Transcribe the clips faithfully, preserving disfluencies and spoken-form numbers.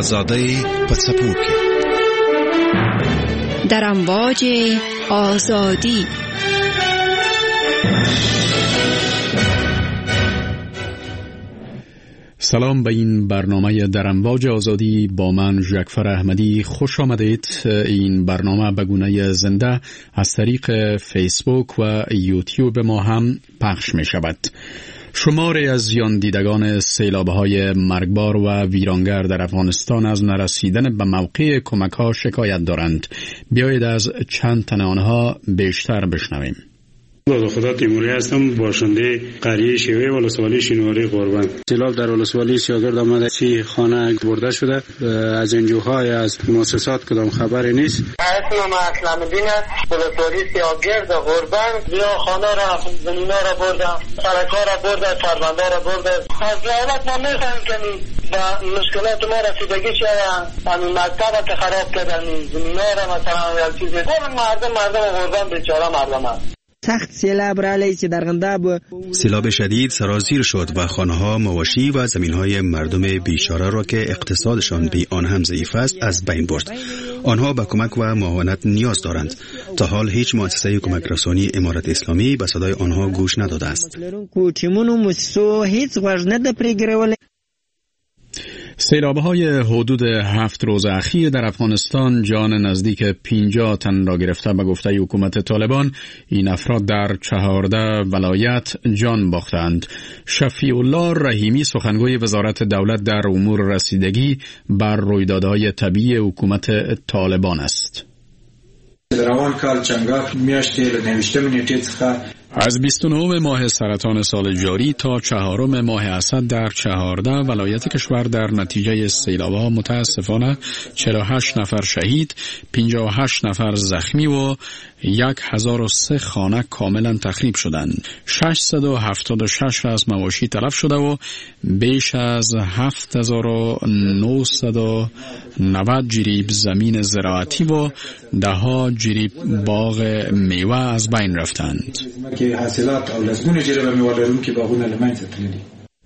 آزادی پسپوک در امواج آزادی. سلام به این برنامه در امواج آزادی با من ژکفر احمدی. خوش آمدید. این برنامه به گونه زنده از طریق فیسبوک و یوتیوب ما هم پخش می شود. شماری از زیان دیدگان سیلاب‌های مرگبار و ویرانگر در افغانستان از نرسیدن به موقع کمک‌ها شکایت دارند. بیایید از چند تن آنها بیشتر بشنویم. با خدا تیموری هستم، باشنده قریه شیوه ولسوالی شینواری قربان. سیلاب در ولسوالی سیاگرد آمده، سی خانه برده شده. از انجوهای از مؤسسات کدام خبری نیست. اسمم اسلام الدین است، ولسوالی سیاگرد قربان. زیان خانه را زمینا را برده، سرکا را برده، فرزنده را برده. از دولت ما میخوایم که با مشکلات ما رسیدگی شود. همین مکتب که خراب کردن، زمینا را مثلا یک چیزی. مردم مردم قربان بیچاره مردم است. سخت سیلاب رالی که در غنداب سیلاب شدید سرازیر شد و خانه‌ها، مواشی و زمین‌های مردم بیچاره را که اقتصادشان بی آن هم ضعیف است از بین برد. آنها به کمک و معاونت نیاز دارند. تا حال هیچ مؤسسه کمک رسانی امارت اسلامی به صدای آنها گوش نداده است. سیلاب‌های حدود هفت روز اخیر در افغانستان جان نزدیک پنجاه تن را گرفته. به گفته حکومت طالبان این افراد در چهارده ولایت جان باختند. شفیع الله رحیمی سخنگوی وزارت دولت در امور رسیدگی بر رویدادهای طبیعی حکومت طالبان است. در روان کال چنگاف میاشتی نوشتم نیتی څخه از بیست و نه ماه سرطان سال جاری تا چهارم ماه اسد در چهارده ولایت کشور در نتیجه سیلاب‌ها متاسفانه چهل و هشت نفر شهید، پنجاه و هشت نفر زخمی و هزار و سه خانه کاملا تخریب شدند. ششصد و هفتاد و شش را از مواشی تلف شده و بیش از هفت هزار و نهصد و نود جریب زمین زراعتی و ده ها جریب باغ میوه از بین رفتند. که حاصلات او لزمون جریب میوه لرون که باغونه لمنځه تللي.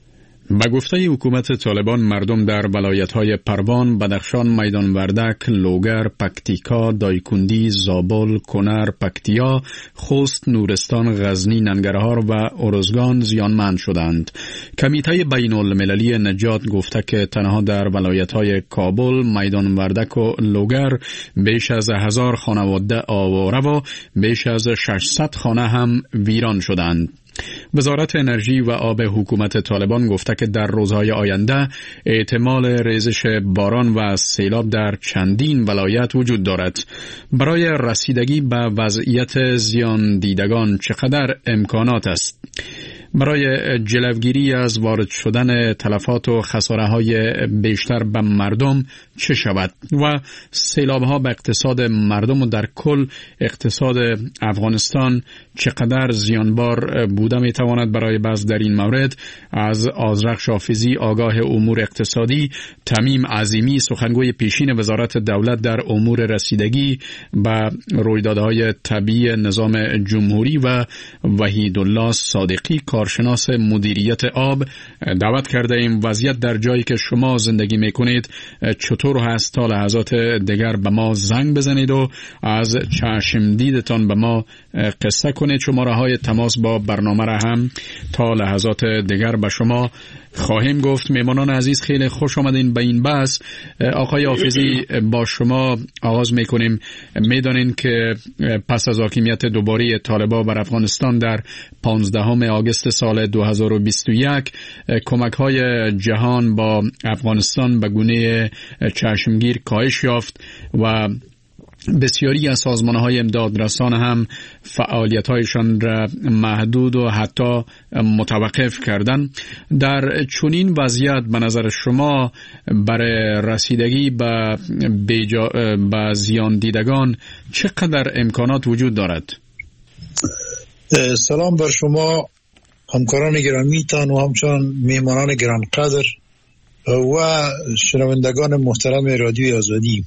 به گفته حکومت طالبان مردم در ولایت‌های پروان، بدخشان، میدان وردک، لوگر، پکتیکا، دایکندی، زابل، کنر، پکتیا، خوست، نورستان، غزنی، ننگرهار و ارزگان زیانمند شدند. کمیته بین المللی نجات گفته که تنها در ولایت‌های کابل، میدان وردک و لوگر بیش از هزار خانواده آواره و بیش از ششصد خانه هم ویران شدند. وزارت انرژی و آب حکومت طالبان گفته که در روزهای آینده احتمال ریزش باران و سیلاب در چندین ولایت وجود دارد. برای رسیدگی به وضعیت زیان دیدگان چقدر امکانات است؟ برای جلوگیری از وارد شدن تلفات و خساره‌های بیشتر به مردم چه شود و سیلاب‌ها به اقتصاد مردم و در کل اقتصاد افغانستان چقدر زیانبار بوده می‌تواند؟ برای بحث در این مورد از آذرخش حافظی آگاه امور اقتصادی، تمیم عظیمی سخنگوی پیشین وزارت دولت در امور رسیدگی به رویدادهای طبیعی نظام جمهوری و وحیدالله صادقی کارشناس مدیریت آب دعوت کرده ایم. وضعیت در جایی که شما زندگی میکنید چطور هست؟ تا لحظات دیگر به ما زنگ بزنید و از چشم دیدتان به ما قصه کنید. شماره های تماس با برنامه را هم تا لحظات دیگر به شما خواهیم گفت. میمانان عزیز خیلی خوش آمدین به این بحث. آقای حافظی با شما آغاز میکنیم. میدانین که پس از حاکمیت دوباره طالبان بر افغانستان در پانزدهم آگوست سال دو هزار و بیست و یک کمک های جهان با افغانستان به گونه چشمگیر کاهش یافت و بسیاری از سازمان‌های امدادرسان هم فعالیت‌هایشان را محدود و حتی متوقف کردند. در چنین وضعیت به نظر شما برای رسیدگی به بیجا... به زیان دیدگان چقدر امکانات وجود دارد؟ سلام بر شما همکاران گرامیتان و همچنان میهمانان گرانقدر و شنوندگان محترم رادیوی آزادی.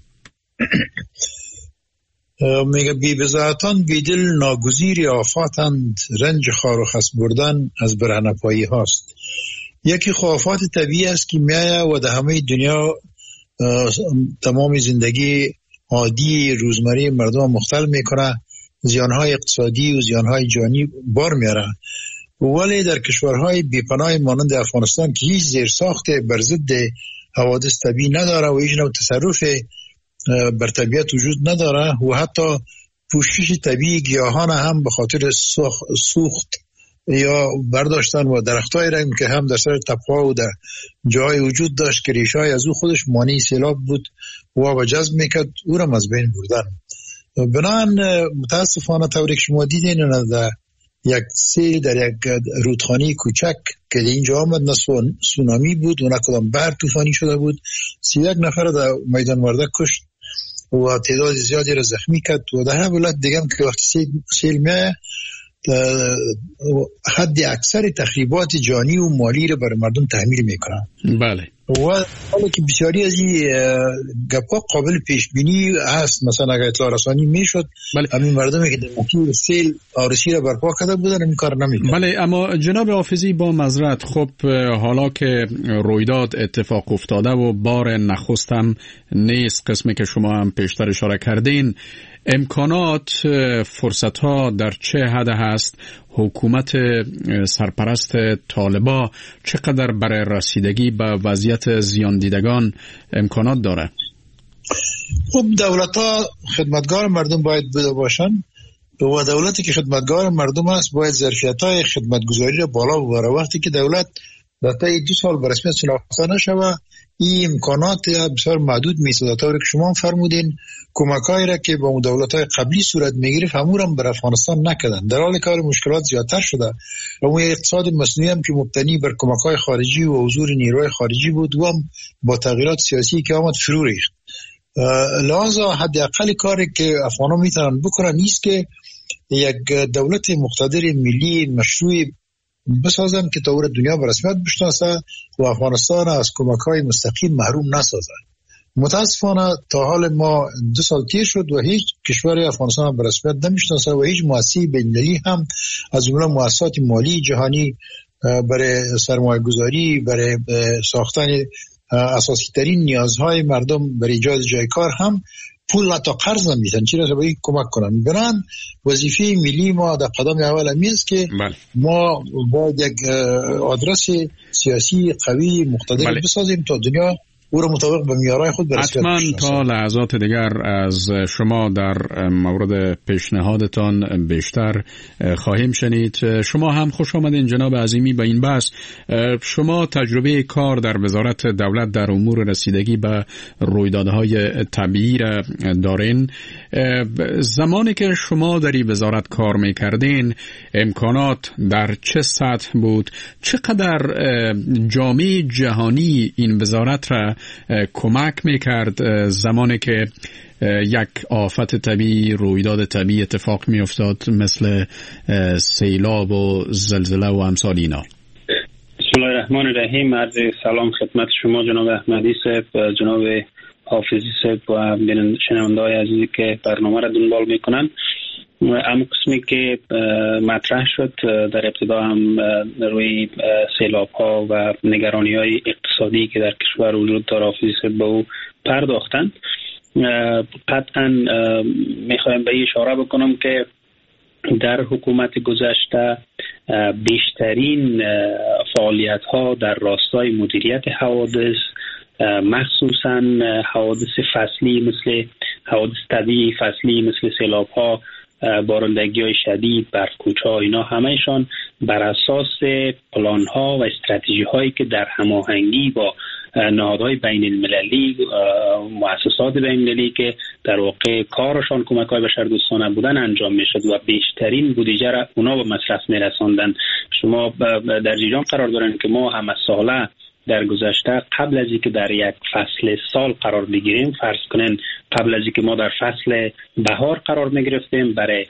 میگه بی بزاعتان بیدل ناگزیر آفاتند، رنج خار و خس بردن از برهنپایی هاست. یکی آفات طبیعی است که میایه و در همه دنیا تمام زندگی عادی روزمره مردم مختل میکنه، زیانهای اقتصادی و زیانهای جانی بار میاره. ولی در کشورهای بیپناه مانند افغانستان که هیچ زیرساخت بر ضد حوادث طبیعی نداره و هیچ نوع تصرف بر طبیعت وجود نداره و حتی پوشش طبیعی گیاهان هم به خاطر سوخت یا برداشتن و درختای رنگ که هم در سر تپه‌ها و در جای وجود داشت که ریشه‌های از او خودش مانع سیلاب بود و آب جذب میکرد، او را از بین بردن. بنابراین متاسفانه طوری که شما دیدین در یک سیل در یک رودخانه کوچک که اینجا آمد، نه سونامی بود و نه کدام بحر طوفانی شده بود، سی یک نفر در میدان وردک کشت و تعداد زیادی را زخمی کرد. و در هر ولایت دیگه که وقتی سیل, سیل میه حد اکثر تخریبات جانی و مالی را برای مردم تحمیل میکنن. بله. و حالا که بسیاری از این گپا قابل پیش بینی هست، مثلا اگر اطلاع رسانی میشد بله. همین مردمی که در موقع سیل آرسی را برپا کرده بودن این کار نمیکنن. بله، اما جناب حافظی با معذرت، خب حالا که رویداد اتفاق افتاده و بار نخست هم نیست، قسمی که شما هم پیشتر اشاره کردین، امکانات فرصت ها در چه حد هست؟ حکومت سرپرست طالبا چقدر برای رسیدگی به وضعیت زیان دیدگان امکانات داره؟ خب دولت ها خدمتگار مردم باید بوده باشن و دولتی که خدمتگار مردم است باید ظرفیت های خدمتگزاری را بالا ببره. وقتی که دولت در طی دو سال به رسمیت شناخته نشوه، این امکانات بسیار محدود میشه. طوری که شما فرمودین کمکایی را که با دولت‌های قبلی صورت میگرفت همون هم بر افغانستان نکردن، در حالی که مشکلات زیادتر شده و اون اقتصاد مصنوعی هم که مبتنی بر کمک‌های خارجی و حضور نیروی خارجی بود و هم با تغییرات سیاسی که آمد فرو ریخت. لذا حداقل کاری که افغان‌ها میتونن بکنن نیست که یک دولت مقتدر ملی مشروع بسازن که تا دنیا به رسمیت بشناسه و افغانستان از کمک‌های مستقیم محروم نسازه. متاسفانه تا حال ما دو سال تیر شد و هیچ کشوری افغانستان به رسمیت نمیشناسه و هیچ مؤسسه بین‌المللی هم از جمله مؤسسات مالی جهانی برای سرمایه‌گذاری، برای ساختن اساسی ترین نیازهای مردم، برای ایجاد جای کار هم پول تا قرض نمیدن، چرا که باید کمک کنن. بنان وظیفه ملی ما در قدم اول همیست که بله. ما باید یک آدرس سیاسی قوی مقتدر بله. بسازیم تا دنیا او را مطابق به معیارهای خود برسید. حتما تا لحظات دیگر از شما در مورد پیشنهادتان بیشتر خواهیم شنید. شما هم خوش آمدین جناب عظیمی به این بحث. شما تجربه کار در وزارت دولت در امور رسیدگی به رویدادهای طبیعی را دارین. زمانی که شما در این وزارت کار میکردین امکانات در چه سطح بود؟ چقدر جامعه جهانی این وزارت را کمک میکرد زمانی که یک آفت طبیعی، رویداد طبیعی اتفاق میافتاد مثل سیلاب و زلزله و امثال اینا؟ بسم الله الرحمن الرحیم. عرض سلام خدمت شما جناب احمدی صاحب، جناب حافظی صاحب و شنونده‌های عزیزی که برنامه را دنبال میکنن. اما قسمی که مطرح شد در ابتدا هم روی سیلاب ها و نگرانی های اقتصادی که در کشور وجود داره حافظی صاحب به او پرداختند. قطعا میخوایم به اشاره بکنم که در حکومت گذشته بیشترین فعالیت ها در راستای مدیریت حوادث، مخصوصا حوادث فصلی مثل حوادث طبیعی فصلی مثل سیلاب ها، بارندگی های شدید، برف‌کوچ ها، اینا همهشان بر اساس پلان ها و استراتژی هایی که در هماهنگی با نهادهای بین المللی، مؤسسات بین المللی که در واقع کارشان کمک های بشردوستانه بودن انجام می شد و بیشترین بودجه را اونا به مصرف می رساندن. شما در جریان قرار دارن که ما همه ساله در گذشته قبل از اینکه در یک فصل سال قرار بگیریم، فرض کنین قبل از اینکه ما در فصل بهار قرار میگرفتیم، برای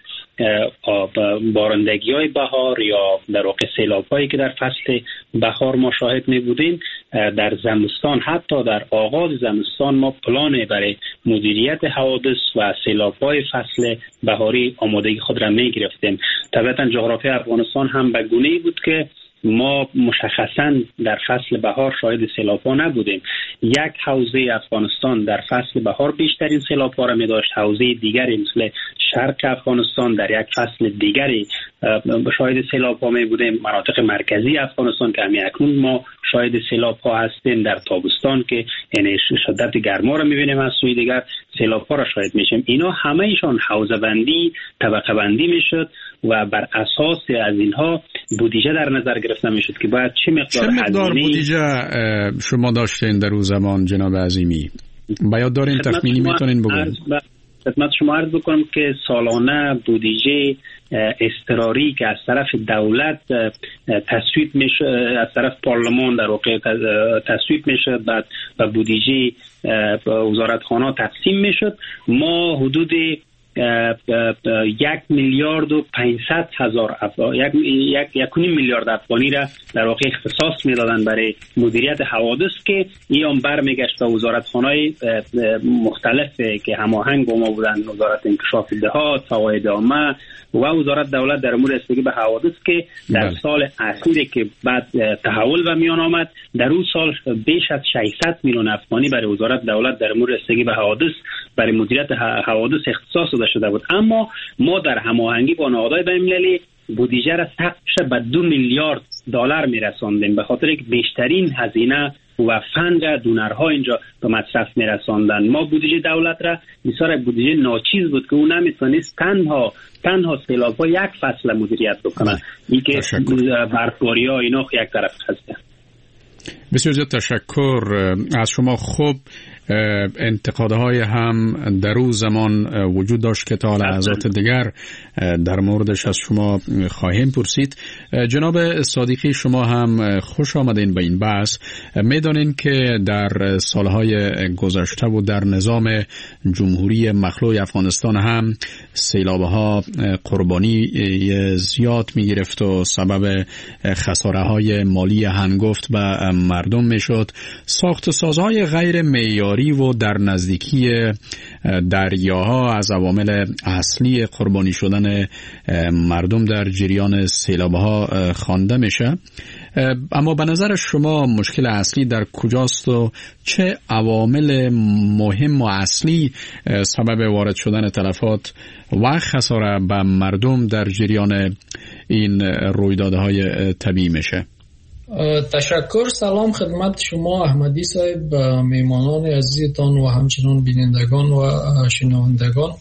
بارندگی های بهار یا در واقع سیلاب هایی که در فصل بهار ما شاهد می بودیم، در زمستان حتی در آغاز زمستان ما پلان برای مدیریت حوادث و سیلاب های فصل بهاری آمادگی خود را می گرفتیم. طبعا جغرافی افغانستان هم به گونه‌ای بود که ما مشخصاً در فصل بهار شاهد سیلاب‌ها نبودیم. یک حوزه افغانستان در فصل بهار بیشترین سیلاب‌ها را می‌داشت، حوزه دیگری مثل شرق افغانستان در یک فصل دیگری شاهد سیلاب‌ها می‌بودیم. مناطق مرکزی افغانستان که همین اکنون ما شاهد سیلاب‌ها هستیم، در تابستان که یعنی شدت گرما را می‌بینیم، از سوی دیگر سیلاب‌ها را شاهد می‌شیم. اینا همه ایشان حوزه بندی، طبقه بندی می‌شد و بر اساس از اینها بودجه در نظر گرفته میشد که باید چه مقدار, چه مقدار بودجه شما داشتین در اون زمان جناب عظیمی؟ باید دارین تخمینی میتونین بگوین؟ خدمت شما عرض بکنم که سالانه بودجه اضطراری که از طرف دولت تصویب میشه، از طرف پارلمان در واقع تصویب میشه، بعد به بودجه وزارتخانه تقسیم میشد، ما حدود یک میلیارد و پانصد هزار افغان یک یک یک میلیارد افغانی را در واقع اختصاص میدادن برای مدیریت حوادث که این برمیگشت به وزارتخانه‌های مختلف که هماهنگ با ما بودن، وزارت انکشاف دهات، فواید عامه و وزارت دولت در امور رسیدگی به حوادث که در بله. سال اخیری که بعد تحول و میان آمد، در اون سال بیش از ششصد میلیون افغانی برای وزارت دولت در امور رسیدگی به حوادث برای مدیریت حوادث اختصاص داده شده بود. اما ما در هماهنگی با نهادهای بین‌المللی بودجه را سقفش به دو میلیارد دلار میرساندیم، به خاطر که بیشترین هزینه و فند دونرها اینجا به مصرف میرساندن. ما بودجه دولت را بسیار بودجه ناچیز بود که اون نمیتونست تنها تنها سیلاب‌ها یک فصل مدیریت بکنه، این که برفباری ها اینا یک طرف هست. بسیار زیاد تشکر از شما. خوب انتقادهای هم در اون زمان وجود داشت که تا لحظات دیگر در موردش از شما خواهیم پرسید. جناب صادقی، شما هم خوش آمدین به این بحث. میدانین که در سالهای گذشته و در نظام جمهوری مخلوع افغانستان هم سیلابها قربانی زیاد می گرفت و سبب خساره های مالی هنگفت به مردم می شد. ساخت سازهای غیر معیاری و در نزدیکی دریاها از عوامل اصلی قربانی شدن مردم در جریان سیلابها خوانده میشه. اما به نظر شما مشکل اصلی در کجاست و چه عوامل مهم و اصلی سبب وارد شدن تلفات و خساره به مردم در جریان این رویدادهای طبیعی میشه؟ تشکر. سلام خدمت شما احمدی صاحب، میمانان عزیزتان و همچنان بینندگان و شنوندگان.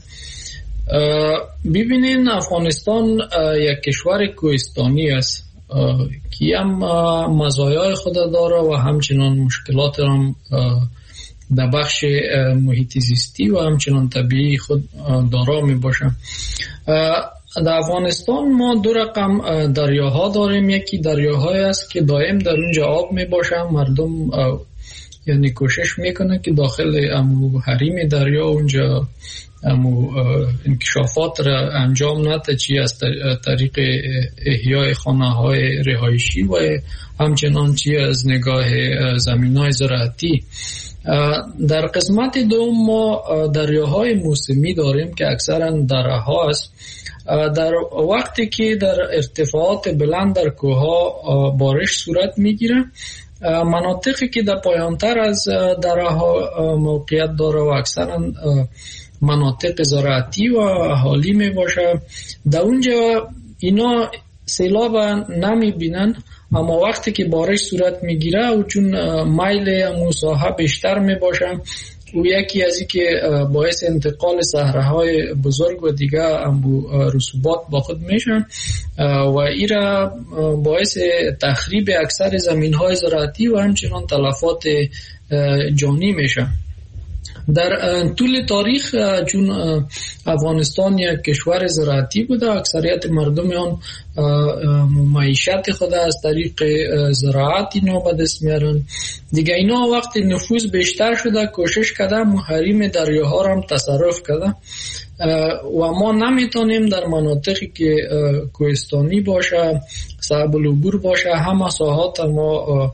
ببینین افغانستان یک کشور کوهستانی است که هم مزایای خود داره و همچنان مشکلات هم در بخش محیط زیستی و همچنان طبیعی خود دارا می باشه. در افغانستان ما دو رقم دریاها داریم. یکی دریاهایی است که دائم در اونجا آب می باشه، مردم یعنی کوشش میکنه که داخل امو حریم دریا اونجا امو انکشافات را انجام نده، چی از طریق احیای خانه های رهایشی و همچنان چی از نگاه زمین های زراعتی. در قسمت دوم ما دریاهای موسمی داریم که اکثرا دره ها است. در وقتی که در ارتفاعات بلند در کوهها بارش صورت میگیره، مناطقی که در پایانتر از دره ها موقعیت داره و اکثرا مناطق زراعتی و اهالی می باشه، در اونجا اینا سیلاب نمی بینن، اما وقتی که بارش صورت می گیره و چون میل مساحه بیشتر می باشه و یکی از این که باعث انتقال صحراهای بزرگ و دیگه رسوبات با خود میشن و ایرا باعث تخریب اکثر زمین های زراعتی و همچنان تلفات جانی میشن. در طول تاریخ چون افغانستان یک کشور زراعتی بوده، اکثریت مردم آن معیشت خود از طریق زراعت اینا به دست میارن دیگه. اینا وقتی نفوذ بیشتر شده کوشش کرده حریم دریاها را هم تصرف کرده و ما نمیتونیم در مناطقی که کوهستانی باشه، صعب العبور باشه، همه ساحات ما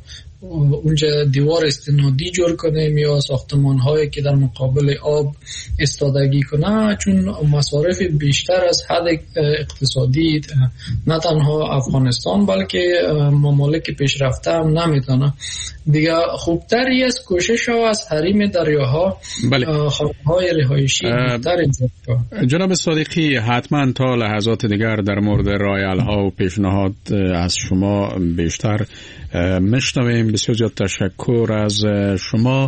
اونجا دیوار استنادی جور کنیم یا ساختمان هایی که در مقابل آب استادگی کنه، چون مصارف بیشتر از حد اقتصادی نه تنها افغانستان بلکه ممالک پیشرفته هم نمیتونه دیگه. خوبتری از کوشش ها از حریم دریاها خانه‌های رهایشی بهتر ایجاد کنه. جناب صادقی، حتما تا لحظات دیگر در مورد رایل ها و پیشنهاد از شما بیشتر میشنویم. بسیار زیاد تشکر از شما.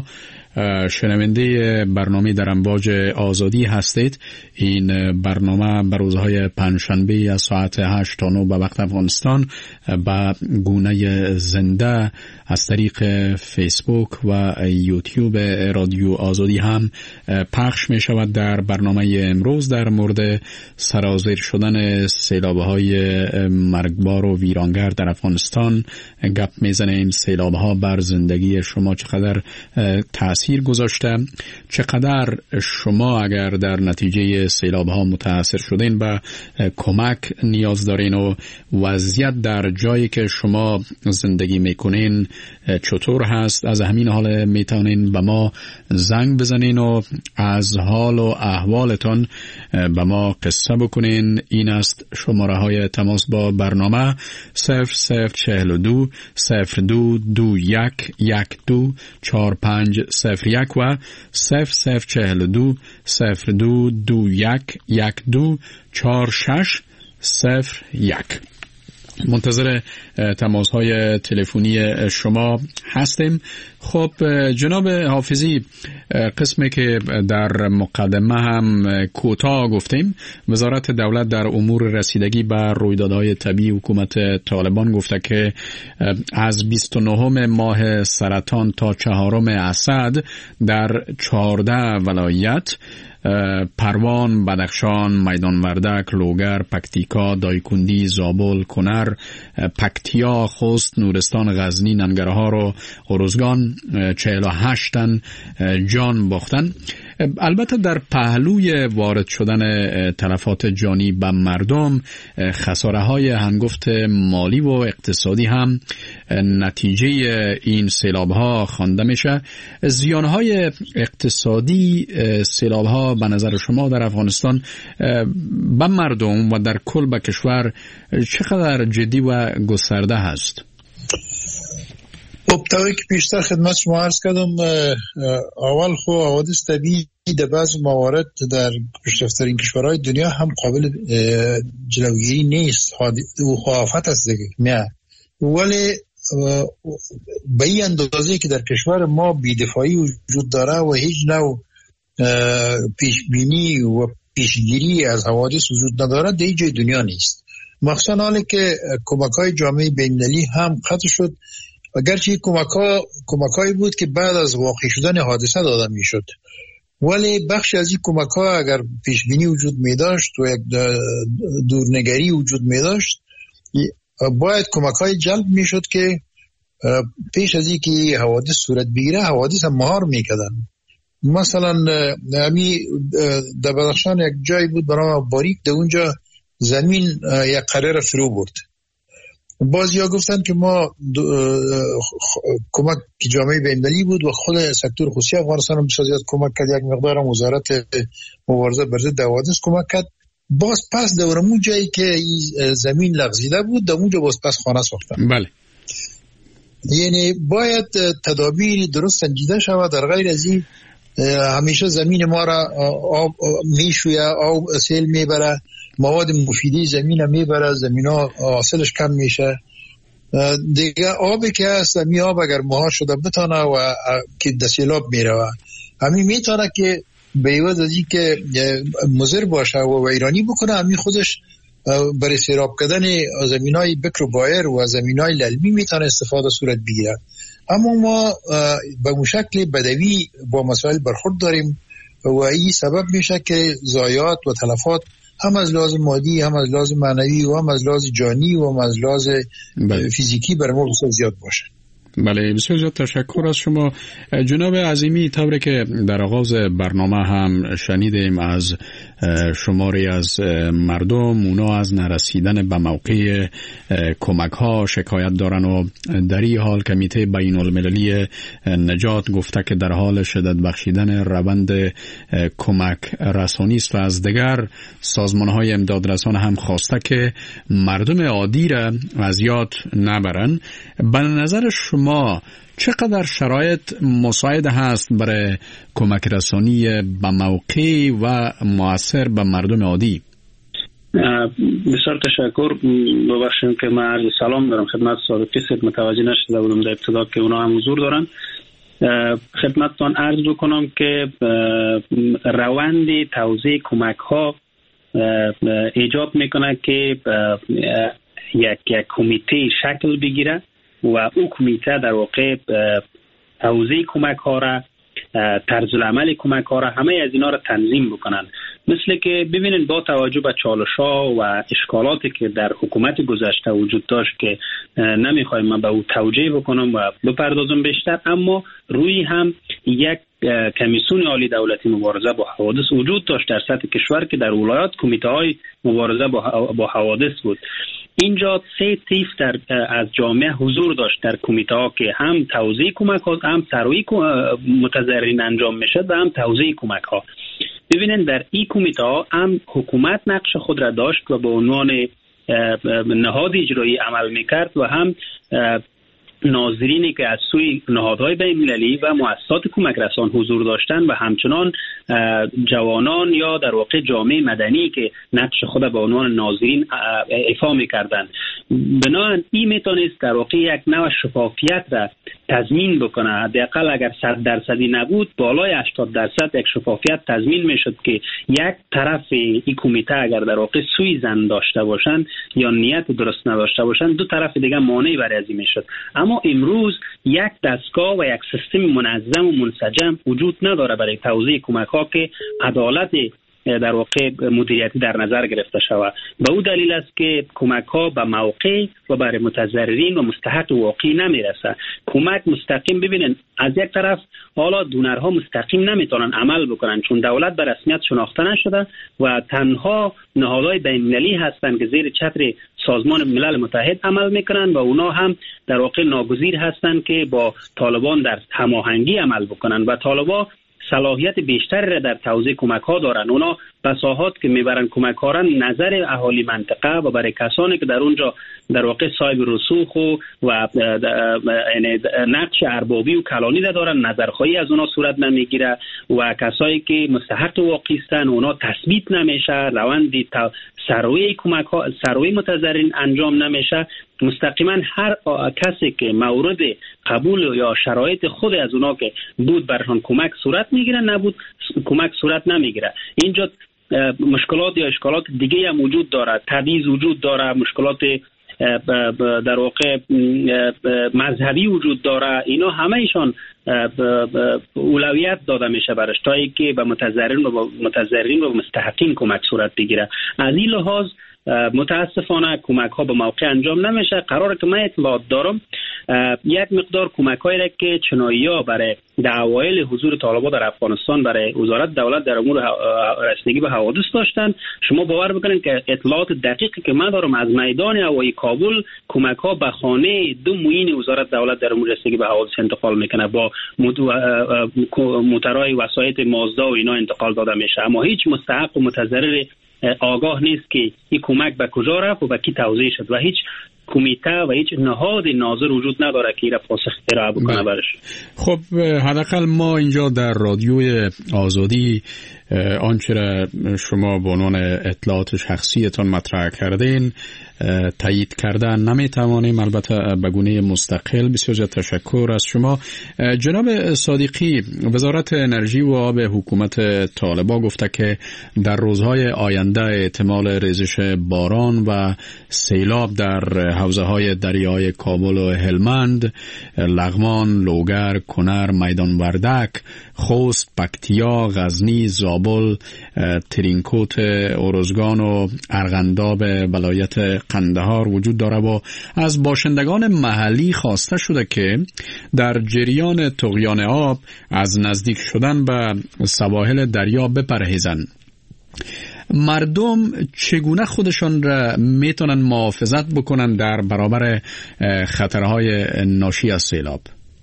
شنونده برنامه در امواج آزادی هستید. این برنامه بر روزهای پنجشنبه از ساعت هشت تا نه به وقت افغانستان با گونه زنده از طریق فیسبوک و یوتیوب رادیو آزادی هم پخش می شود. در برنامه امروز در مورد سرازیر شدن سیلاب‌های مرگبار و ویرانگر در افغانستان گپ میزنیم. سیلاب‌ها بر زندگی شما چقدر تأثیر گذاشته، چقدر شما اگر در نتیجه سیلاب‌ها متاثر شدین به کمک نیاز دارین و وضعیت در جایی که شما زندگی میکنین چطور هست. از همین حال میتونین به ما زنگ بزنین و از حال و احوالتان به ما قصه بکنین. این است شماره های تماس با برنامه صفر صفر چهل دو صفر دو دو یک یک دو چهار پنج صفر یک و صفر صفر چهل دو صفر دو دو یک یک دو چهار شش صفر یک. منتظر تماس های تلفنی شما هستیم. خب جناب حافظی، قسمی که در مقدمه هم کوتاه گفتیم، وزارت دولت در امور رسیدگی به رویدادهای طبیعی حکومت طالبان گفته که از بیست و نهم ماه سرطان تا چهارم اسد در چهارده ولایت پروان، بدخشان، میدان وردک، لوگر، پکتیکا، دایکندی، زابل، کنر، پکتیا، خوست، نورستان، غزنی، ننگرهار و ارزگان چهل و هشت تن جان باختن. البته در پهلوی وارد شدن تلفات جانی به مردم، خساره های هنگفت مالی و اقتصادی هم نتیجه این سیلاب ها خوانده میشه. زیان های اقتصادی سیلاب ها به نظر شما در افغانستان به مردم و در کل به کشور چقدر جدی و گسترده هست؟ خب طوری که پیشتر خدمت شما عرض کردم، اول خو حوادث طبیعی در بعض موارد در پیشرفت‌ترین کشورهای دنیا هم قابل جلوگیری نیست و خوافت است دیگه نه، ولی به این اندازه که در کشور ما بی‌دفاعی وجود داره و هیچ نوع پیشبینی و پیشگیری از حوادث وجود نداره در هیچ جای دنیا نیست. مخصوصا حالی که کمک‌های جامعه بین‌المللی هم قطع شد، اگرچه کمک‌ها کمک‌هایی بود که بعد از واقع شدن حادثه داده می‌شد، ولی بخش از این کمک‌ها اگر پیشبینی وجود می‌داشت و یک دورنگری وجود می‌داشت، باید کمک‌های جلب می‌شد که پیش از این که حوادث صورت بگیره حوادث هم مهار می‌کردن. مثلا همی در بدخشان یک جایی بود برای باریک، در اونجا زمین یک قرار فرو برد. بعضی ها گفتن که ما کمک جامعه بین‌المللی بود و خود سکتور خصوصی افغانستان هم بسیار کمک کرد، یک مقدار هم وزارت مبارزه بر ضد حوادث کمک کرد. باز پس دورمون جایی که زمین لغزیده بود در اونجا باز پس خانه ساختن. بله، یعنی باید تدابیر درست سنجیده شود. در غیر از این همیشه زمین ما را آب میشویه، آب سیل میبره، مواد مفیدی زمین ها میبره، زمین ها حاصلش کم میشه دیگه. آبی که هست می آب اگر مهار شده بتانه و که دسیلاب میره، همین میتونه که به عوض از این که مضر باشه و ویرانی بکنه، همین خودش برای سیراب کردن زمین های بکر و بایر و زمین های للمی میتونه استفاده صورت بگیره. اما ما به مشکل بدوی با مسائل برخورد داریم و این سبب میشه که ضایعات و تلفات هم از لحاظ مادی، هم از لحاظ معنوی و هم از لحاظ جانی و هم از لحاظ فیزیکی بر ما بسیار زیاد باشه. بله، بسیار زیاد تشکر از شما جناب عظیمی. طوری که در آغاز برنامه هم شنیدیم از شماری از مردم اونا از نرسیدن به موقع کمک ها شکایت دارن و در این حال کمیته بین المللی نجات گفته که در حال شدت بخشیدن روند کمک رسانی است و از دیگر سازمان های امداد رسان هم خواسته که مردم عادی را از یاد نبرن. به نظر شما چقدر شرایط مساعد هست برای کمک رسانی به موقع و مؤثر به مردم عادی؟ بسیار تشکر. ببخشید که من عرض سلام دارم خدمت صادقی صاحب، متوجه نشده بودم در ابتدا که اونا هم حضور دارن. خدمتتان عرض بکنم که روند توزیع کمک ها ایجاب میکنه که یک یک کمیته شکل بگیره و او کمیته در واقع توزیع کمک ها را، طرز العمل کمک ها را، همه از اینا را تنظیم بکنن. مثل که ببینین با توجه به چالش ها و اشکالاتی که در حکومت گذشته وجود داشت که نمیخوایم من به او توجیه بکنم و بپردازم بیشتر، اما روی هم یک کمیسیون عالی دولتی مبارزه با حوادث وجود داشت در سطح کشور که در ولایات کمیته های مبارزه با حوادث بود. اینجا سه طیف در از جامعه حضور داشت در کمیته ها که هم توزیع کمک ها، هم سروی متضررین انجام میشد و هم توزیع کمک ها. ببینن در این کمیته ها هم حکومت نقش خود را داشت و به عنوان نهاد اجرایی عمل میکرد و هم ناظرینی که از سوی نهادهای بین‌المللی و مؤسسات کمک رسان حضور داشتند و همچنان جوانان یا در واقع جامعه مدنی که نقش خود به عنوان ناظرین ایفا می‌کردند. بنابراین این میتونست در واقع یک نوع شفافیت را تضمین بکنه. حداقل اگر صد درصدی نبود بالای هشتاد درصد یک شفافیت تضمین میشد که یک طرف این کمیته اگر در واقع سوی زن داشته باشند یا نیت درست نداشته باشند، دو طرف دیگه مانعی برای ازی میشد. اما امروز یک دستگاه و یک سیستم منظم و منسجم وجود نداره برای توزیع کمک ها که عدالت در واقع مدیریتی در نظر گرفته شود. به او دلیل است که کمک ها به موقع و برای متضررین و مستحق واقعی نمیرسه. کمک مستقیم، ببینن از یک طرف حالا دونرها مستقیم نمیتونن عمل بکنن چون دولت به رسمیت شناخته نشده و تنها نهادهای بین‌المللی هستند که زیر چتر سازمان ملل متحد عمل میکنن و اونا هم در واقع ناگزیر هستند که با طالبان در هماهنگی عمل بکنن و طالبان صلاحیت بیشتری را در توزیع کمک ها دارن. اونا بساحات که میبرن کمک ها را نظر اهالی منطقه و برای کسانی که در اونجا در واقع صاحب رسوخ و, و نقش اربابی و کلانی دارن، نظرخواهی از اونا صورت نمیگیره و کسایی که مستحق واقعی هستن اونا تثبیت نمیشه، روند سروی کمک ها سروی متضررین انجام نمیشه. مستقیما هر کسی که مورد قبول یا شرایط خود از اونا که بود برشان کمک صورت میگیره، نبود کمک صورت نمیگیره. اینجا مشکلات یا اشکالات دیگه هم وجود داره، تبعیض وجود داره، مشکلات در واقع مذهبی وجود داره. اینا همه ایشان اولویت داده میشه برش تا اینکه به متضررین و متضررین و مستحقین کمک صورت بگیره. از این لحاظ متاسفانه کمک ها به موقع انجام نمیشه. قراره که من اطلاعات دارم یک مقدار کمک هایی را که چنایی ها برای در اوایل حضور طالبان در افغانستان برای وزارت دولت در امور رسیدگی به حوادث داشتن. شما باور بکنید که اطلاعات دقیقی که من دارم از میدان هوایی کابل کمک ها به خانه دو معین وزارت دولت در امور رسیدگی به حوادث انتقال میکنه، با موترهای وسایط مازدا و اینا انتقال داده میشه، اما هیچ مستحق و متضرر آگاه نیست که این کمک به کجا رفت و به کی توزیع شد و هیچ کمیته و هیچ نهاد ناظر وجود نداره که این پاسخ ارائه بکنه برش. خب حداقل ما اینجا در رادیوی آزادی آنچه را شما به عنوان اطلاعات شخصیتان مطرح کردین تایید کردن نمیتوانیم، البته به گونه مستقل. بسیار زیاد تشکر از شما. جناب صادقی، وزارت انرژی و آب حکومت طالبان گفته که در روزهای آینده احتمال ریزش باران و سیلاب در حوزه های دریای کابل و هلمند، لغمان، لوگر، کنر، میدان وردک، خوست، پکتیا، غزنی، زابل، ترینکوت، اورزگان و ارغنداب ولایت قندهار وجود داره و از باشندگان محلی خواسته شده که در جریان طغیان آب از نزدیک شدن به سواحل دریا بپرهیزند. مردم چگونه خودشان را میتونن محافظت بکنن در برابر خطرهای ناشی از سیلاب؟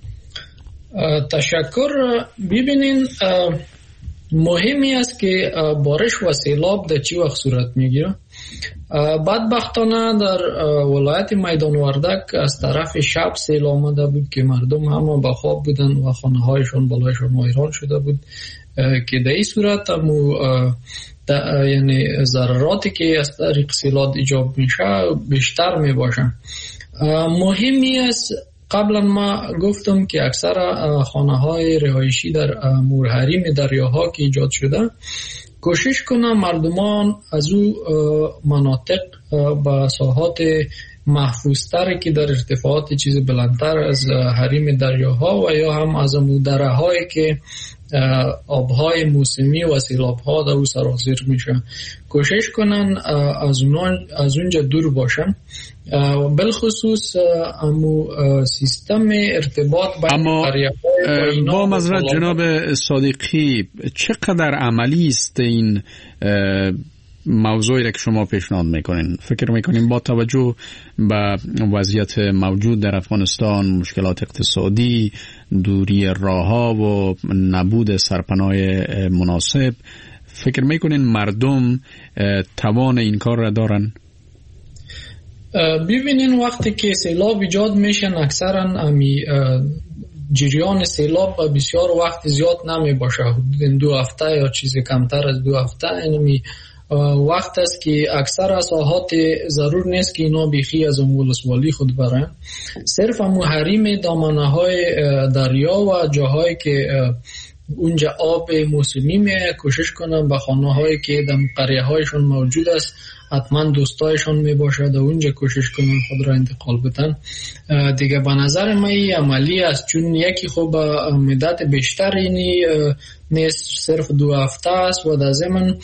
تشکر. ببینین مهمی است که بارش و سیلاب در چی وقت صورت میگیره. بدبختانه در ولایت میدان وردک از طرف شب سیل آمده بود که مردم همه به خواب بودن و خانه هایشون بالایشون ویران شده بود که در این صورت همو یعنی ضرراتی که از طریق سیلاب ایجاد میشه بیشتر میباشن. مهمی است، قبلا ما گفتم که اکثر خانه های رهایشی در مورحریم دریاها که ایجاد شده کوشش کنن مردمان از او مناطق به ساحات محفوظتر که در ارتفاعات چیز بلندتر از حریم دریاها و یا هم از دره هایی که آبهای موسمی و سیلاب ها در او سرازیر میشه کوشش کنن از از اونجا دور باشن. بالخصوص امو سیستم ارتباط اما با معذرت جناب صادقی چقدر عملی است این موضوعی را که شما پیشنهاد میکنین؟ فکر میکنین با توجه به وضعیت موجود در افغانستان، مشکلات اقتصادی، دوری راهها و نبود سرپناه مناسب، فکر میکنین مردم توان این کار را دارن؟ ببینین وقتی که سیلاب ایجاد میشن اکثرا امی جریان سیلاب بسیار وقت زیاد نمی باشه، حدود دو هفته یا چیزی کمتر از دو هفته. اینمی وقت است که اکثر ساحات ضرور نیست که اینا بیخی از ولسوالی خود برن، صرف حریم دامنه های دریا و جاهایی که اونجا آب موسمی می کوشش کنن به خانه هایی که در قریه هایشون موجود است حتما دوستایشون می باشد و اونجا کوشش کنن خود را انتقال بدن. دیگه به نظر من عملی است، چون یکی خوب مدت بیشتر اینی نیست، صرف دو هفته است و در ضمن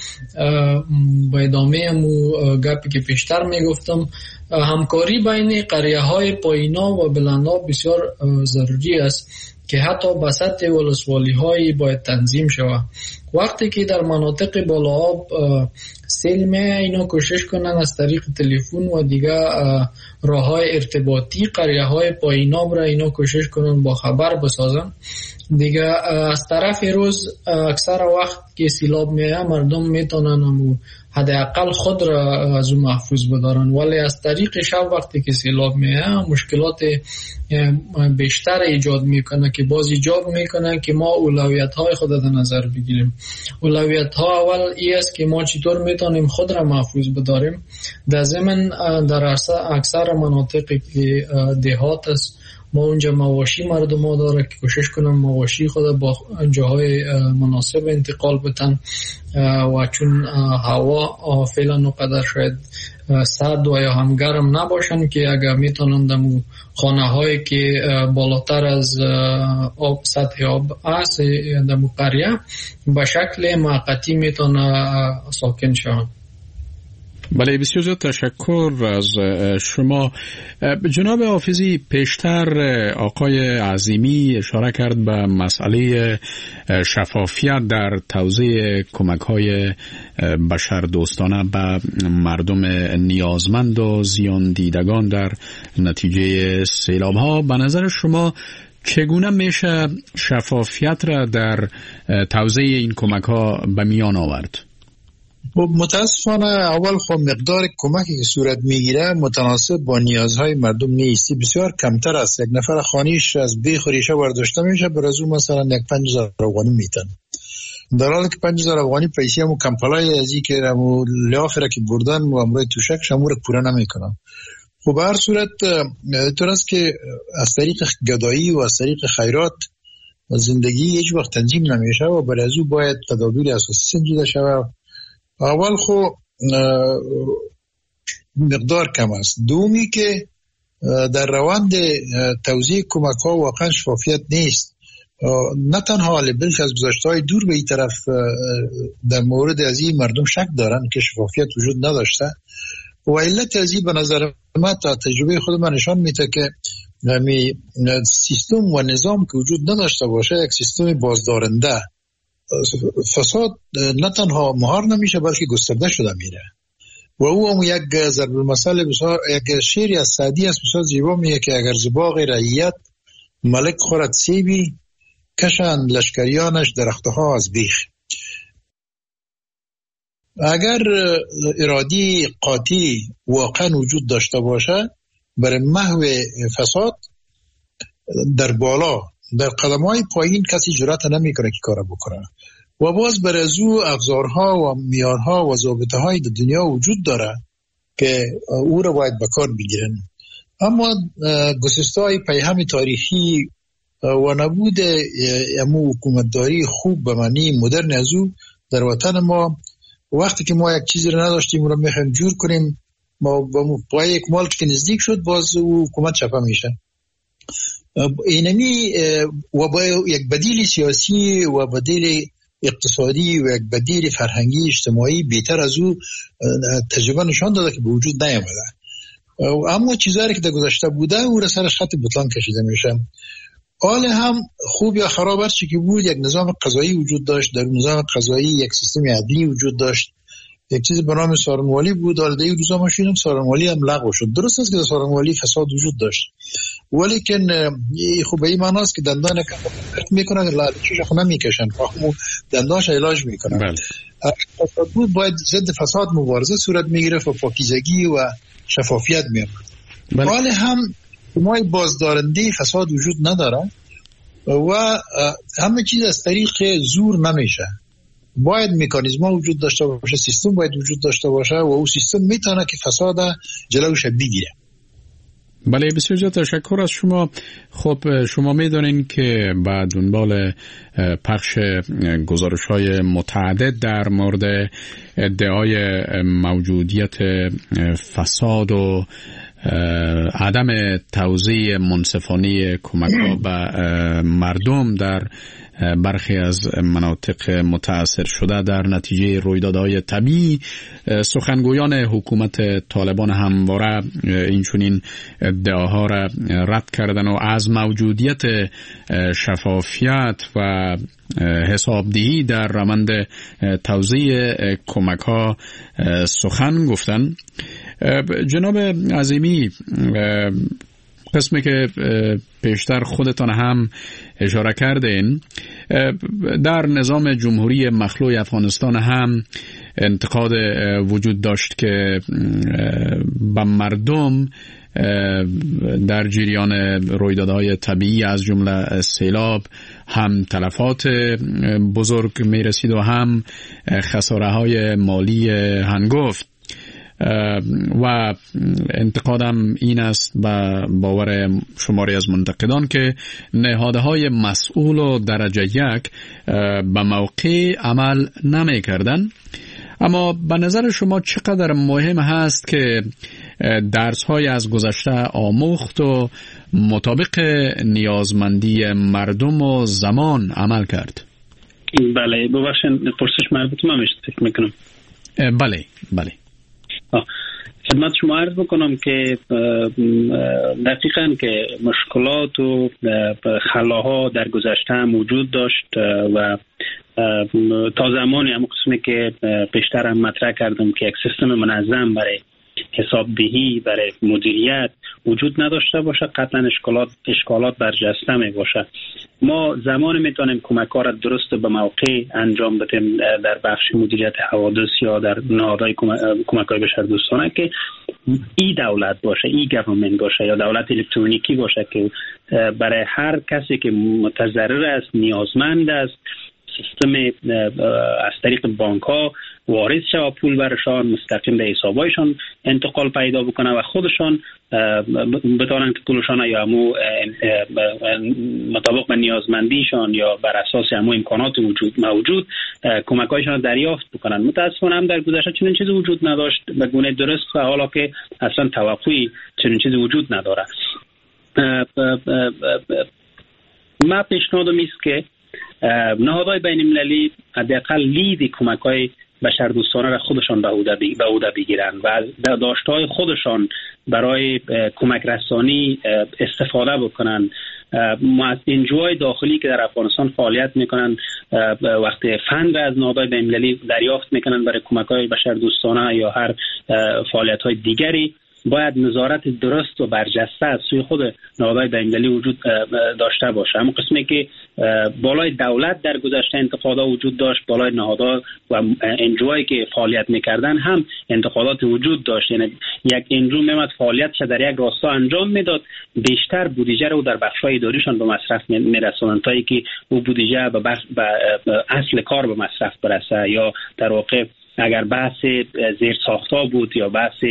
با ادامه مو گپی که پیشتر می گفتم همکاری بین قریه های پایینا و بلندا بسیار ضروری است که حتی به سطح ولسوالی هایی باید تنظیم شود. وقتی که در مناطق بالا آب سیل می اینا کوشش کنن از طریق تلفن و دیگه راه های ارتباطی قریه های پایین آب را اینا کوشش کنن با خبر بسازن. دیگه از طرف روز اکثر وقت که سیلاب میه مردم میتونن حداقل خود را از اون محفوظ بدارن، ولی از طریق شب وقتی که سیلاب میه مشکلات بیشتر ایجاد میکنه که باز ایجاد میکنه که ما اولویت های خود در نظر بگیریم. اولویت ها اول ای است که ما چطور میتونیم خود را محفوظ بداریم. در ضمن در اکثر مناطقی که دهات است ما اونجا مواشی مردم ها داره که کوشش کنن مواشی خود با جاهای مناسب انتقال بتن و چون هوا فعلا نقدر شاید سرد و یا هم گرم نباشن که اگر میتونن دمو خانه هایی که بالاتر از آب سطح آب است دمو قریه به شکل موقتی میتونه ساکن شون. بله، بسیار زیاد تشکر از شما. جناب حافظی، پیشتر آقای عظیمی اشاره کرد به مسئله شفافیت در توزیع کمک‌های بشردوستانه به مردم نیازمند و زیان دیدگان در نتیجه سیلاب‌ها. به نظر شما چگونه میشه شفافیت را در توزیع این کمک‌ها به میان آورد؟ متاسفانه اول خب مقدار کمکی که صورت میگیره متناسب با نیازهای مردم نیست، بسیار کمتر است. یک نفر خانیش از بیخ و ریشه برداشته میشه بر از اون مثلا یک پنج هزار افغانی میتن، در حالی که پنج هزار افغانی پیسی همو کمپلای ازی که همو لیافی را که بردن و امروی توشک شمو را پوره نمیکنن. خب هر صورت طور است که از طریق گدایی و از طریق خیرات زندگی هیچ وقت تنظیم نمیشه و بر از او باید تدابیر اساسی سنجیده شود. اول خو مقدار کم است. دومی که در روند توزیع کمک ها واقعا شفافیت نیست، نه تنها ولی بلکه از گذشته‌های دور به این طرف در مورد از این مردم شک دارن که شفافیت وجود نداشته و علت از این به نظر من تا تجربه خود من نشان میده که سیستم و نظام که وجود نداشته باشه یک سیستم بازدارنده فساد نه تنها مهار نمیشه بلکه گسترده شده میره. و او هم یک ضرب المثل بسیار، یک شعری از سعدی است بسیار زیبا میگه که اگر ز باغ رعیت ملک خورد سیبی، کشند لشکریانش درختها از بیخ. اگر ارادی قاطع واقعا وجود داشته باشه برای محو فساد، در بالا در قدم‌های پایین کسی جرأت نمیکنه که کار بکنه. و باز بر از او ابزارها و معیارها و ضابطه‌های در دنیا وجود داره که او را باید به کار بگیرن. اما گسسته‌های پیهم تاریخی و نبود امو حکومتداری خوب به معنی مدرن از او در وطن ما، وقتی که ما یک چیزی رو نداشتیم رو میخوایم جور کنیم، ما با یک مالک که نزدیک شد باز او حکومت چپه میشه. اینمی و با یک بدیل سیاسی و بدیل اقتصادی و یک بدیل فرهنگی اجتماعی بهتر از او تجربه نشان داده که به وجود نیامده. اما چیزایی که در گذشته بوده او را سرش خط بطلان کشیده میشه. حال هم خوب یا خراب هست که بود، یک نظام قضایی وجود داشت، در نظام قضایی یک سیستم عدلی وجود داشت، یک چیز به نام سارنوالی بود. حالا در این روزا ما شنیدیم سارنوالی هم لغو شد. درست است که در سارنوالی فساد وجود داشت، ولی که خوب به این معنی است که دندان میکنن لالچش خونه میکشن، فهمو دندانش علاج میکنن. بله. فساد بود باید ضد فساد مبارزه صورت میگرفت و پاکیزگی و شفافیت میاد. بله. حال هم ما بازدارنده فساد وجود نداره و همه چیز از طریق زور نمیشه. باید مکانیزم وجود داشته باشه، سیستم باید وجود داشته باشه و او سیستم میتونه که فساد جلوش بگیره. بله، بسیار زیاد تشکر از شما. خب شما میدونین که بعد دنبال پخش گزارش‌های متعدد در مورد ادعای موجودیت فساد و عدم توزیع منصفانه کمک‌ها به مردم در برخی از مناطق متاثر شده در نتیجه رویدادهای طبیعی، سخنگویان حکومت طالبان همواره اینچنین ادعاها را رد کردن و از موجودیت شفافیت و حسابدهی در روند توزیع کمک‌ها سخن گفتن. جناب عظیمی، قسمی که پیشتر خودتان هم اشاره کردین، در نظام جمهوری مخلوع افغانستان هم انتقاد وجود داشت که به مردم در جریان رویدادهای طبیعی از جمله سیلاب هم تلفات بزرگ می رسید و هم خساره های مالی هنگفت. و انتقادم این است به باور شماری از منتقدان که نهادهای مسئول و درجه یک به موقع عمل نمی کردن. اما به نظر شما چقدر مهم هست که درس‌های از گذشته آموخت و مطابق نیازمندی مردم و زمان عمل کرد؟ بله، ببخشید پرسش مربوط من میشه فکر میکنم. بله بله خدمت شما عرض بکنم که دقیقاً که مشکلات و خلاها در گذشته موجود داشت و تا زمانی هم قسمی که پیشتر هم مطرح کردم که یک سیستم منظم برای حسابدهی برای مدیریت وجود نداشته باشه، قطعا اشکالات اشکالات برجسته می باشه. ما زمان میتونیم کمک‌ها را درست به موقع انجام بدیم در بخش مدیریت حوادث یا در نهادهای کمک‌های بشردوستانه که ای دولت باشه، ای گورنمنت باشه یا دولت الکترونیکی باشه که برای هر کسی که متضرر است، نیازمند است، سیستم از طریق بانک ها وارد شود، پول برشان مستقیم به حسابایشان انتقال پیدا بکنه و خودشان بتوانند که پولشان یا همو مطابق به نیازمندیشان یا بر اساس همو امکانات وجود موجود کمکایشان دریافت بکنن. متاسفانه هم در گذشته چنین چیزی وجود نداشت به گونه درست و حالا که اصلا توقعی چنین چیزی وجود نداره. ما پیشنهادم است که نهادهای بین المللی حداقل لید کمک‌های بشردوستانه را خودشان به عهده بگیرند و از داشته‌های خودشان برای کمک رسانی استفاده بکنند. انجوهای داخلی که در افغانستان فعالیت میکنن وقتی فند از نهادهای بین‌المللی دریافت میکنن برای کمک‌های بشردوستانه یا هر فعالیت‌های دیگری، باید نظارت درست و برجسته از سوی خود نهادهای بین‌المللی وجود داشته باشه. اما قسمی که بالای دولت در گذشته انتقادات وجود داشت، بالای نهادها و انجوهایی که فعالیت میکردن هم انتقادات وجود داشت. یعنی یک انجو میمد فعالیتش در یک راستا انجام میداد، بیشتر بودجه رو در بخش‌های اداریشان به مصرف میرسوندن تا اینکه او بودجه به, بخش به اصل کار به مصرف برسه، یا در واقع اگر بحث زیر ساختها بود یا بحث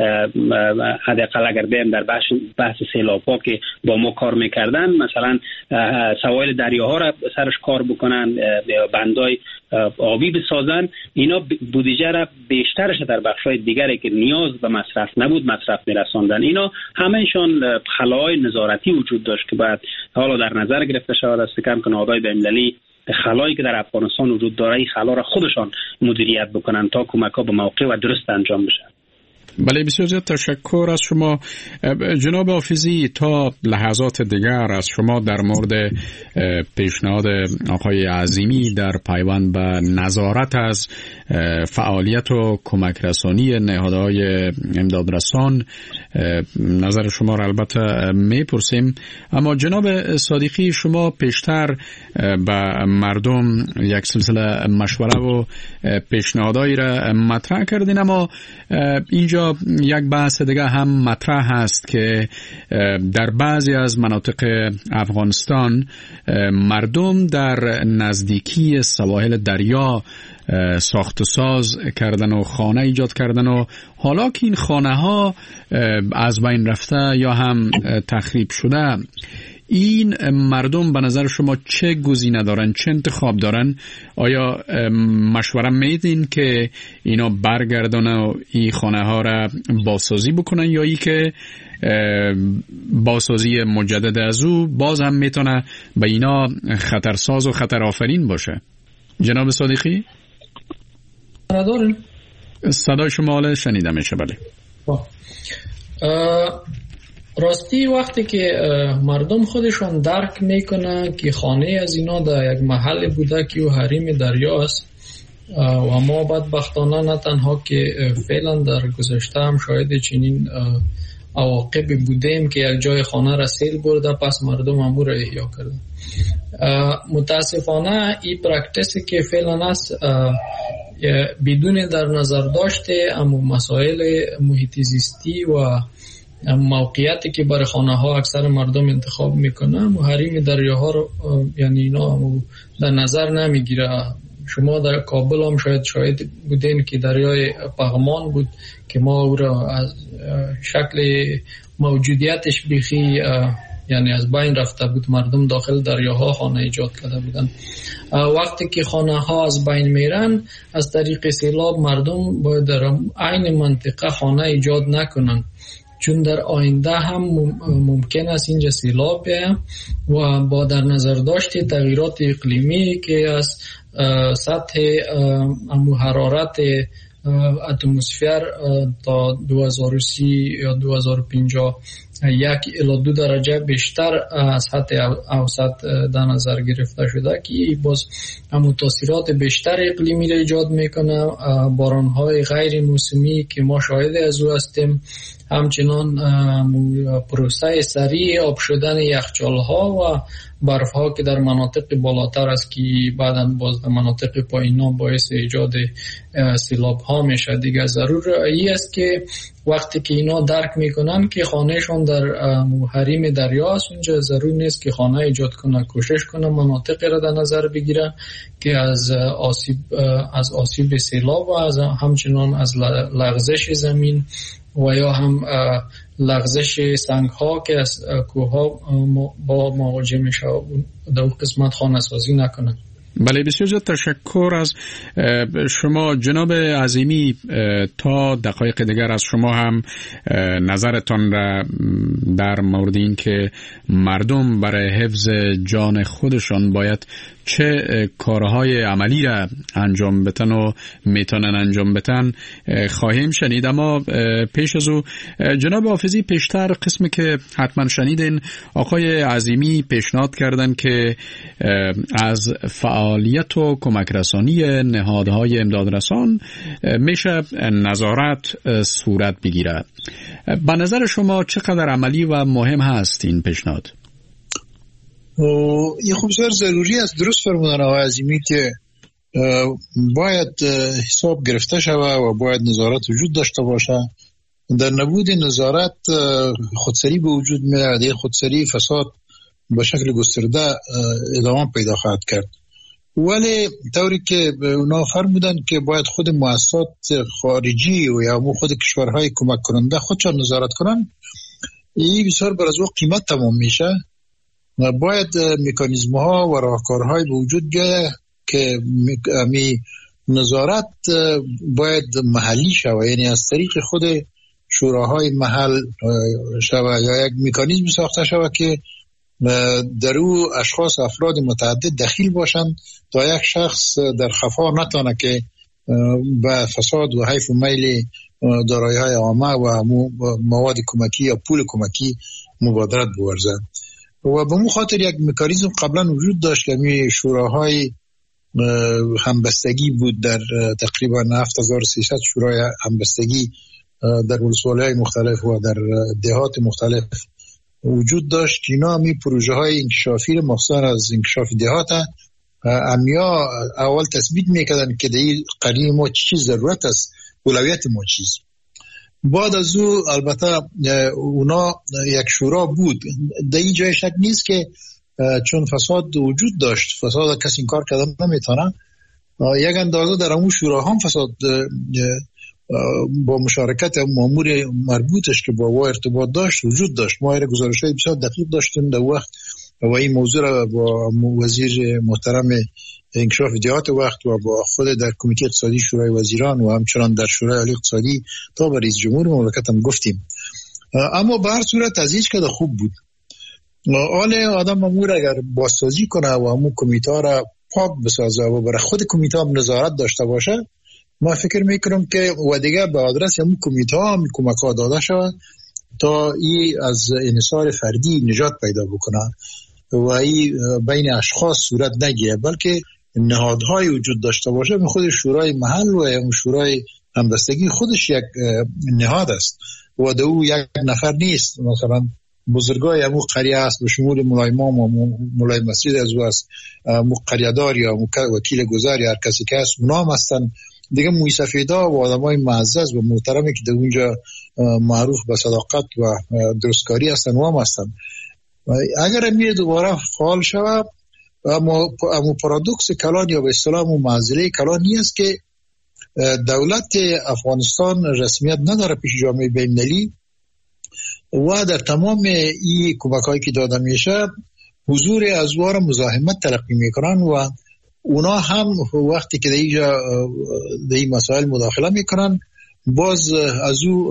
حداقل اگر بیم در بحث بحث سیلاب‌ها که با ما کار میکردن، مثلا سواحل دریاها را سرش کار بکنن یا بندای آبی بسازن، اینا بودجه را بیشترش در بخش‌های دیگری که نیاز به مصرف نبود مصرف میرساندن. اینا همه‌شان خلاهای نظارتی وجود داشت که باید حالا در نظر گرفته شود است کم که نهادهای بین‌المللی خلایی که در افغانستان وجود داره این خلا را خودشان مدیریت بکنن تا کمک‌ها به موقع و درست انجام بشه. بله، بسیار زیاد تشکر از شما جناب حافظی. تا لحظات دیگر از شما در مورد پیشنهاد آقای عظیمی در پیوند به نظارت از فعالیت و کمک رسانی نهادهای امدادرسان نظر شما را البته میپرسیم. اما جناب صادقی، شما پیشتر به مردم یک سلسله مشوره و پیشنهادهایی را مطرح کردین، اما اینجا یک بحث دیگه هم مطرح هست که در بعضی از مناطق افغانستان مردم در نزدیکی سواحل دریا ساخت و ساز کردن و خانه ایجاد کردن و حالا که این خانه ها از بین رفته یا هم تخریب شده، این مردم به نظر شما چه گزینه دارن، چه انتخاب دارن؟ آیا مشوره میدین که اینا برگردن و این خانه ها را بازسازی بکنن، یا ای که بازسازی مجدد از او باز هم میتونه به اینا خطرساز و خطر آفرین باشه؟ جناب صادقی دارین؟ صدای شما حالا شنیده میشه. بله. راستی وقتی که مردم خودشون درک میکنن که خانه از اینا در یک محل بوده که او حریم دریاست و ما بدبختانه نه تنها که فعلا در گذشته هم شاید چنین عواقبی بودیم که یک جای خانه را سیل برده، پس مردم امور را احیا کردن. متاسفانه این پرکتیسی که فعلا است بدون در نظر داشته اما مسائل محیط زیستی و موقعیتی که برای خانه ها اکثر مردم انتخاب میکنن و حریم دریاها رو یعنی اینا در نظر نمیگیره. شما در کابل هم شاید شاید بودین که دریای پغمان بود که ما او را از شکل موجودیتش بیخی یعنی از بین رفته بود، مردم داخل دریاها خانه ایجاد کرده بودن. وقتی که خانه ها از بین میرن از طریق سیلاب مردم باید در عین منطقه خانه ایجاد نکنن، چون در آینده هم ممکن است اینجا سیلاب بیاید و با در نظر داشت تغییرات اقلیمی که از سطح حرارت اتمسفر تا دو هزار و سی یا دو هزار و پنجاه یک الی دو درجه بیشتر از حد اوسط در نظر گرفته شده که باز هم تاثیرات بیشتر اقلیمی را ایجاد میکنه. بارانهای غیر موسمی که ما شاهد از او هستیم، همچنان پروسه سریع آب شدن یخچال‌ها و برف‌ها که در مناطق بالاتر است که بعداً باز در مناطق پایین‌ها باعث ایجاد سیلاب‌ها میشه. دیگه ضرور ای است که وقتی که اینا درک میکنن که خانهشون در حریم دریا است، اونجا ضرور نیست که خانه ایجاد کنه، کوشش کنه مناطق را در نظر بگیره که از آسیب از آسیب سیلاب و از همچنان از لغزش زمین و یا هم لغزش سنگ ها که از کوه ها با مواجه میشه در اون قسمت خانه سازی نکنن. بله، بسیار زیاد تشکر از شما جناب عظیمی. تا دقایق دیگر از شما هم نظرتان را در مورد این که مردم برای حفظ جان خودشان باید چه کارهای عملی را انجام بتن و میتونن انجام بتن خواهیم شنید. اما پیش از او جناب حافظی، پیشتر قسمی که حتما شنیدین آقای عظیمی پیشنهاد کردن که از فعالیت و کمک رسانی نهادهای امدادرسان میشه نظارت صورت بگیرد. به نظر شما چقدر عملی و مهم هست این پیشنهاد؟ این خوب بسیار ضروری است. درست فرمودن آقای عظیمی که باید حساب گرفته شود و باید نظارت وجود داشته باشه. در نبود نظارت خودسری به وجود میاد. خودسری فساد به شکل گسترده ادامه پیدا خواهد کرد. ولی طوری که اونا فرمودن که باید خود مؤسسات خارجی و یا خود کشورهای کمک کننده خودشان نظارت کنن، این بسیار بر از وقت قیمت تمام میشه. باید مکانیزم ها و راهکارهای به وجود بیاید که می نظارت باید محلی شود، یعنی از طریق خود شوراهای محل شود یا یک مکانیزم ساخته شود که در او اشخاص افراد متعدد دخیل باشند تا یک شخص در خفا نتانه که به فساد و حیف و میل دارایی‌های عامه و مواد کمکی یا پول کمکی مبادرت بورزد. و به مو خاطر یک مکانیزم قبلا وجود داشت که می شوراهای همبستگی بود در تقریبا هفت هزار و سیصد شورای همبستگی در ولسوالی‌های مختلف و در دهات مختلف وجود داشت که اینا می پروژه های انکشافی رو مخصوصا از انکشاف دهات امیا اول تثبیت میکردن که در این قریه ما چی ضرورت است، اولویت ما چیست. بعد از او البته اونا یک شورا بود. در این جای شک نیست که چون فساد وجود داشت، فساد کسی این کار کردن نمیتونه، یک اندازه در اون شورا هم فساد با مشارکت مامور مربوطش که با او ارتباط داشت وجود داشت. ما ایره گزارش های بسیار دقیق داشتیم در وقت و این موضوع را با وزیر محترم انکشاف دهات وقت و با خود در کمیته اقتصادی شورای وزیران و همچنان در شورای عالی اقتصادی تا به رئیس جمهور مملکت هم گفتیم. اما به هر صورت از هیچ کده خوب بود. حال آدم مامور اگر بازسازی کنه و همون کمیته را پاک بسازه و برای خود کمیته هم نظارت داشته باشه، ما فکر میکنم که و دیگه به آدرس همون کمیته هم کمک ها داده شود تا این از انحصار فردی نجات پیدا بکنه و این بین اشخاص صورت نگیره، بلکه نهادهای وجود داشته باشه. به خود شورای محل و یا شورای همبستگی خودش یک نهاد است و در او یک نفر نیست. مثلا بزرگای همون قریه است به شمول مولای امام و مولای مسجد از او است، قریه‌دار یا وکیل گذار یا هر کسی که هست اونا هم هستن دیگه. موی سفیدا و آدمای معزز و محترمی که در اونجا معروف به صداقت و درستکاری هستن و هم هستن. اگر میره دوباره فعال شود، اما اما پارادوکس کلان یا به اصطلاح معضله کلان نیست که دولت افغانستان رسمیت نداره پیش جامعه بین‌المللی و در تمام این کمک‌هایی که داده میشه حضور ازوار مزاحمت تلقی میکنن و اونا هم وقتی که در اینجا در این مسائل مداخله میکنن باز از او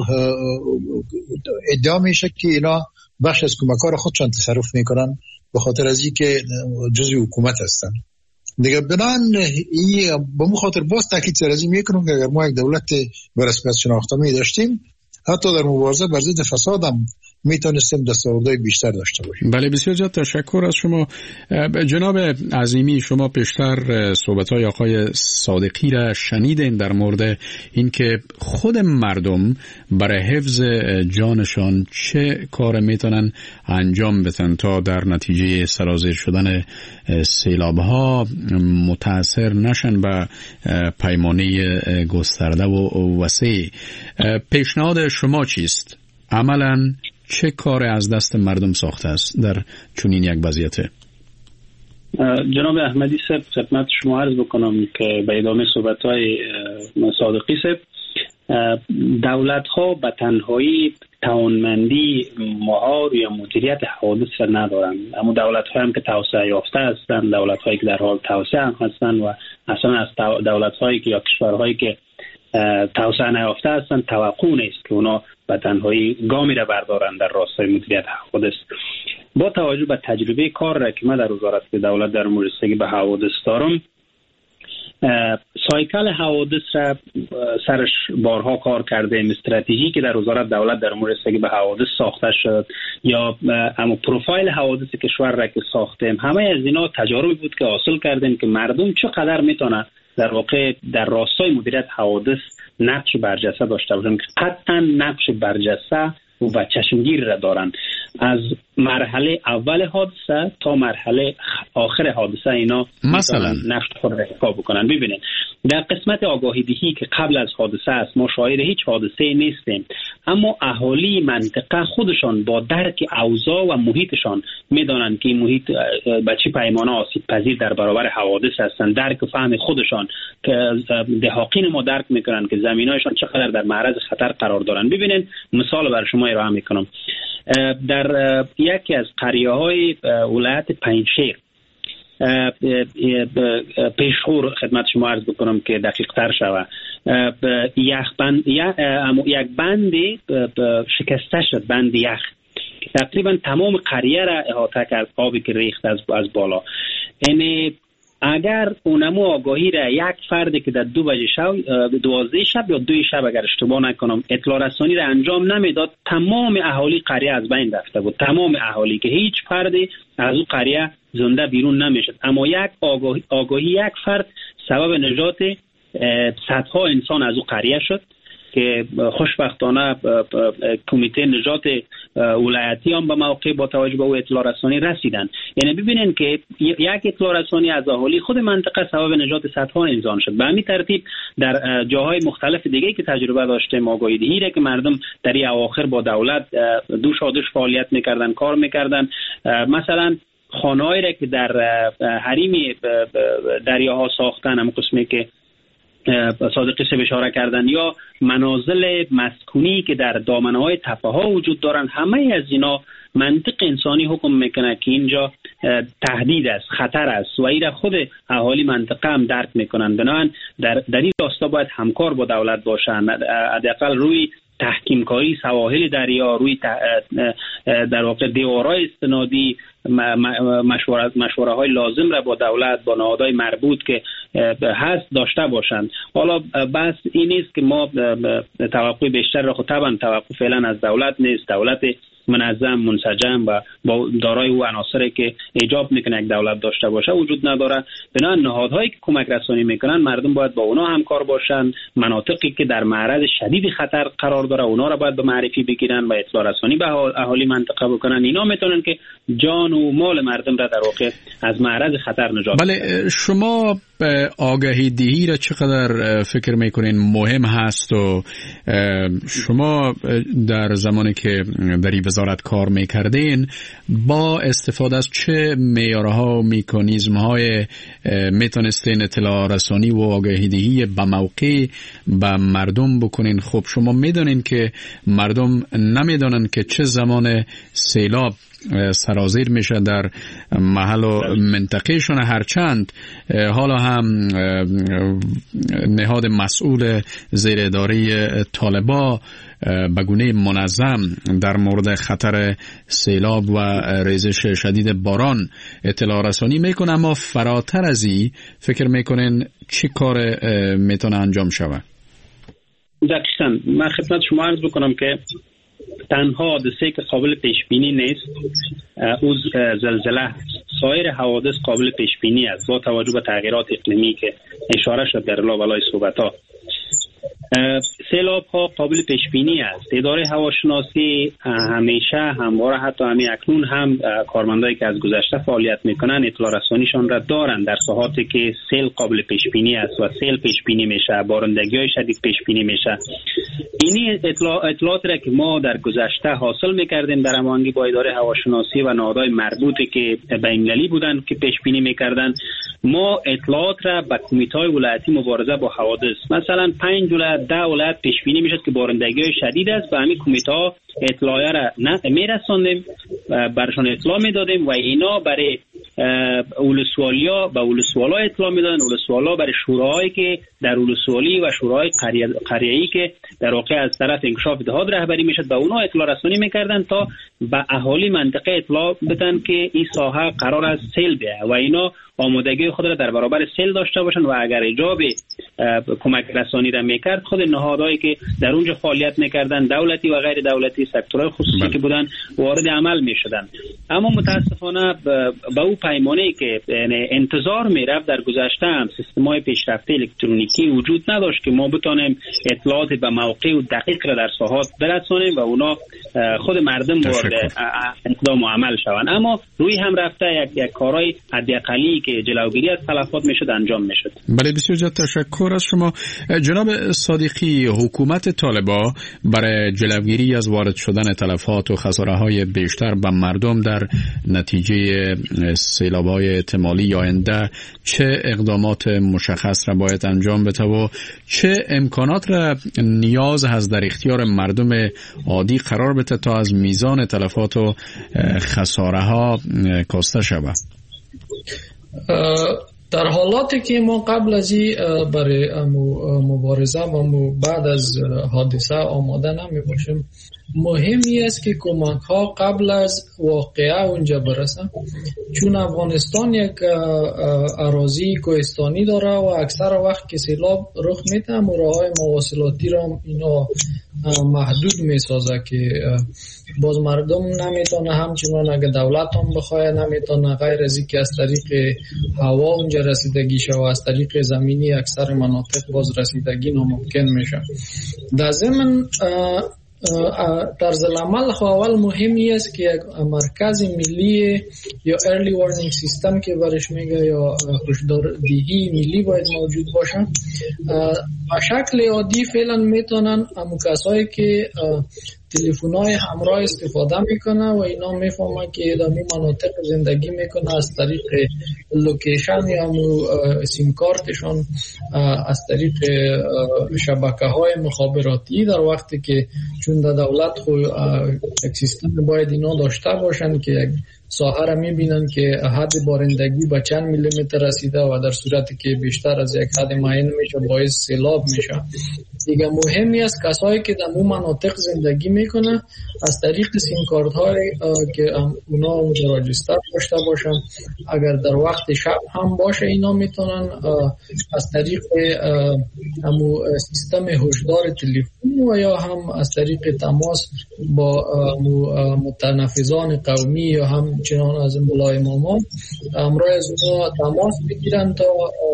ادعا میشه که اینا بخش از کمک‌ها را خودشان تصرف میکنن به خاطر از این که جزء حکومت هستن دیگه. بنان این به مو خاطر باز تاکید سرازی میکنم که اگر ما یک دولت به رسمیت شناخته می داشتیم حتی در مبارزه بر ضد فساد هم میتونستیم دستاوردهای بیشتر داشته باشیم. بله، بسیار زیاد تشکر از شما جناب عظیمی. شما پیشتر صحبت‌های آقای صادقی را شنیدین در مورد اینکه خود مردم برای حفظ جانشان چه کار میتونن انجام بدن تا در نتیجه سرازیر شدن سیلاب‌ها متاثر نشن به پیمانه گسترده و وسیع. پیشنهاد شما چیست؟ عملاً چه کار از دست مردم ساخته است در چنین یک وضعیت؟ جناب احمدی صاحب، خدمت شما عرض بکنم که به ادامه صحبت‌های صادقی صاحب، دولت‌ها به تنهایی توانمندی مهار یا مدیریت حوادث را ندارند، اما دولت‌ها هم که توسعه یافته هستند، دولت‌هایی که در حال توسعه هم هستند و اصلا از دولت‌هایی که یا کشورهایی که توسعه نیافته هستند توقع نیست که اونا به تنهایی گامی را بردارند در راستای مدیریت حوادث. با توجه به تجربه کار را که من در وزارت دولت در مورد رسیدگی به حوادث دارم، سایکل حوادث را سرش بارها کار کردیم. استراتژی که در وزارت دولت در مورد رسیدگی به حوادث ساخته شد یا اما پروفایل حوادث کشور را که ساختیم، همه از اینا تجاربی بود که حاصل کردیم که مردم چقدر میتونه در واقع در راستای مدیریت حوادث نقش برجسته داشته باشند. قطعا نقش برجسته و چشمگیر را دارند. از مرحله اول حادثه تا مرحله آخر حادثه اینا مثلا نقش خود را ایفا بکنن. ببینید در قسمت آگاهی دهی که قبل از حادثه است، ما شاهد هیچ حادثه نیستیم، اما اهالی منطقه خودشان با درک اوضاع و محیطشان میدانند که این محیط به چه پیمانه آسیب پذیر در برابر حوادث هستند. درک و فهم خودشان که دهاقین ما درک میکنند که زمینایشان چقدر در معرض خطر قرار دارند. ببینید مثال بر شما ارائه میکنم. در یکی از قریه های ولایت پنجشیر، پیشخور خدمت شما عرض بکنم که دقیق تر شوه، یک بند یک بند شکسته شد، بند یخ تقریبا تمام قریه را احاطه کرد، آبی که ریخت از از بالا. یعنی اگر اونمو آگاهی را یک فردی که در دو بجه شب، دوازده شب یا دوی شب اگر اشتباه نکنم اطلاع رسانی را انجام نمیداد، تمام اهالی قریه از بین رفته بود. تمام اهالی که هیچ فردی از اون قریه زنده بیرون نمیشد، اما یک آگاهی, آگاهی یک فرد سبب نجات صدها انسان از اون قریه شد که خوشبختانه کمیته نجات ولایتی هم به موقع با توجه به او اطلاع رسانی رسیدن. یعنی ببینین که یک اطلاع رسانی از اهالی خود منطقه سبب نجات صدها انسان شد. به همین ترتیب در جاهای مختلف دیگه که تجربه داشتیم آگاهی دهی را که مردم در این اواخر با دولت دوش آدوش فعالیت میکردن، کار میکردن. مثلا خانه‌ای را که در حریم دریاها ساختن، هم قسمی که صادقی سه اشاره کردن، یا منازل مسکونی که در دامنه‌های تپه‌ها وجود دارند، همه از اینا منطق انسانی حکم میکنه که اینجا تهدید است، خطر است و این خود اهالی منطقه هم درک میکنن. بنابراین در در این راستا باید همکار با دولت باشن، حداقل روی تحکیم کاری سواحل دریا، روی در واقع دیوارهای استنادی مشوره مشوره های لازم را با دولت، با نهادهای مربوط که هست داشته باشند. حالا بس این نیست که ما توقع بیشتر را، خود طبعا توقع فعلا از دولت نیست. دولت منظم، منسجم و با دارای او عناصری که ایجاب میکنه یک دولت داشته باشه وجود نداره. بنابراین نهادهایی که کمک رسانی میکنن مردم باید با اونا همکار باشن. مناطقی که در معرض شدید خطر قرار داره اونا را باید به معرفی بگیرن و اطلاع رسانی به اهالی منطقه بکنن. اینا میتونن که جان و مال مردم را در واقع از معرض خطر نجات بدن. بله، شما آگاهی دهی را چقدر فکر میکنین مهم هست و شما در زمانی که در این وزارت کار میکردین با استفاده از چه معیارها و مکانیزم‌های میتونستین اطلاع رسانی و آگاهی دهی به موقع به مردم بکنین؟ خب شما میدونین که مردم نمیدونن که چه زمان سیلاب سرازیر میشه در محل و منطقه شون، هرچند حالا هم نهاد مسئول زیر اداره طالبا به گونه منظم در مورد خطر سیلاب و ریزش شدید باران اطلاع رسانی میکنه، اما فراتر از این فکر میکنین چی کار میتونه انجام شود؟ دقیقاً من خدمت شما عرض بکنم که تنها حادثه که قابل پیش بینی نیست او زلزله، سایر حوادث قابل پیش بینی است با توجه به تغییرات اقلیمی که اشاره شد در لابلای صحبت‌ها. سیلاب ها قابل پیش بینی است. اداره هواشناسی همیشه همواره، حتی همین اکنون هم کارمندایی که از گذشته فعالیت میکنن اطلاع رسانیشان را دارن در ساحاتی که سیل قابل پیش بینی است و سیل پیش بینی میشه، بارندگی های شدید پیش بینی میشه. اینی اطلاع اطلاعات را که ما در گذشته حاصل میکردیم در هماهنگی با اداره هواشناسی و نهادهای مربوطه که بین‌المللی بودن که پیش بینی میکردن، ما اطلاعات را به کمیته ولایتی مبارزه با حوادث، مثلا پنج ولایت ده ولایت پیش بینی میشد که بارندگی شدید است، به همین کمیته ها اطلاع را نه میرساندیم، برشان اطلاع میدادیم و اینا برای ولسوالیا به ولسوالا اطلاع میدادن، ولسوالا برای شوراهایی که در ولسوالی و شورای قریه‌ای که در واقع از طرف انکشاف دهات رهبری میشد به اونا اطلاع رسانی میکردن تا به اهالی منطقه اطلاع بدن که این ساحه قرار است سیل بیه و اینا آمادگی خود را در برابر سیل داشته باشن و اگر ایجاب کمک رسانی را میکرد خود نهادهایی که در اونجا فعالیت میکردن، دولتی و غیر دولتی، سکتورهای خصوصی بله. که بودن وارد عمل میشدن. اما متاسفانه به او پیمانه‌ای که انتظار میرفت در گذشته هم سیستم‌های پیشرفته الکترونیکی وجود نداشت که ما بتونیم اطلاعات به موقع و دقیق را در ساحات برسانیم و اونا خود مردم وارد اقدام و عمل شوند. اما روی هم رفته یک یک کارهای حداقلی که جلوگیری از تلفات میشد انجام میشد. بله بسیار زیاد تشکر از شما جناب صادقی. حکومت طالبان برای جلوگیری از وارد شدن تلفات و خساره‌های بیشتر به مردم در نتیجه سیلاب‌های احتمالی آینده چه اقدامات مشخص را باید انجام بده و چه امکانات را نیاز هست در اختیار مردم عادی قرار بده تا از میزان تلفات و خساره‌ها کاسته شود؟ در حالاتی که ما قبل از این برای مبارزه و بعد از حادثه آماده نمی باشیم، مهمی است که کمک ها قبل از واقعه اونجا برسه، چون افغانستان یک اراضی کوهستانی داره و اکثر وقت که سیلاب رخ میده راههای مواصلاتی را اینا محدود میسازه که باز مردم نمیتونه، همچنان اگه دولت هم بخواه نمیتونه، غیر از اینکه از طریق هوا اونجا رسیدگی شه و از طریق زمینی اکثر مناطق باز رسیدگی ناممکن میشه. در ضمن طرز العمل اول مهمی است که یک مرکز ملی یا ارلی وارنینگ سیستم که برش میگه یا هشداردهی ملی باید موجود باشه. به شکل عادی فعلا میتونن همون کسایی که تلفن‌های همراه استفاده میکنه و اینا میفهمن که در اون مناطق زندگی میکنه، از طریق لوکیشن یا سیم کارتشون از طریق شبکه‌های مخابراتی در وقتی که چون در دولت خو یک سیستم باید اینا داشته باشن که یک ساحه را میبینن که حد بارندگی به چند میلیمتر رسیده و در صورتی که بیشتر از یک حد معین میشه باعث سیلاب میشه. دیگه مهمی است کسایی که در اون مناطق زندگی میکنه از طریق سیم کارت های که اونا اونجا راجستر داشته باشن، اگر در وقت شب هم باشه اینا میتونن از طریق همو سیستم هشدار تلفن و یا هم از طریق تماس با متنفذان قومی یا هم چنان از مولای ماما امروز از اونا تماس بگیرن تا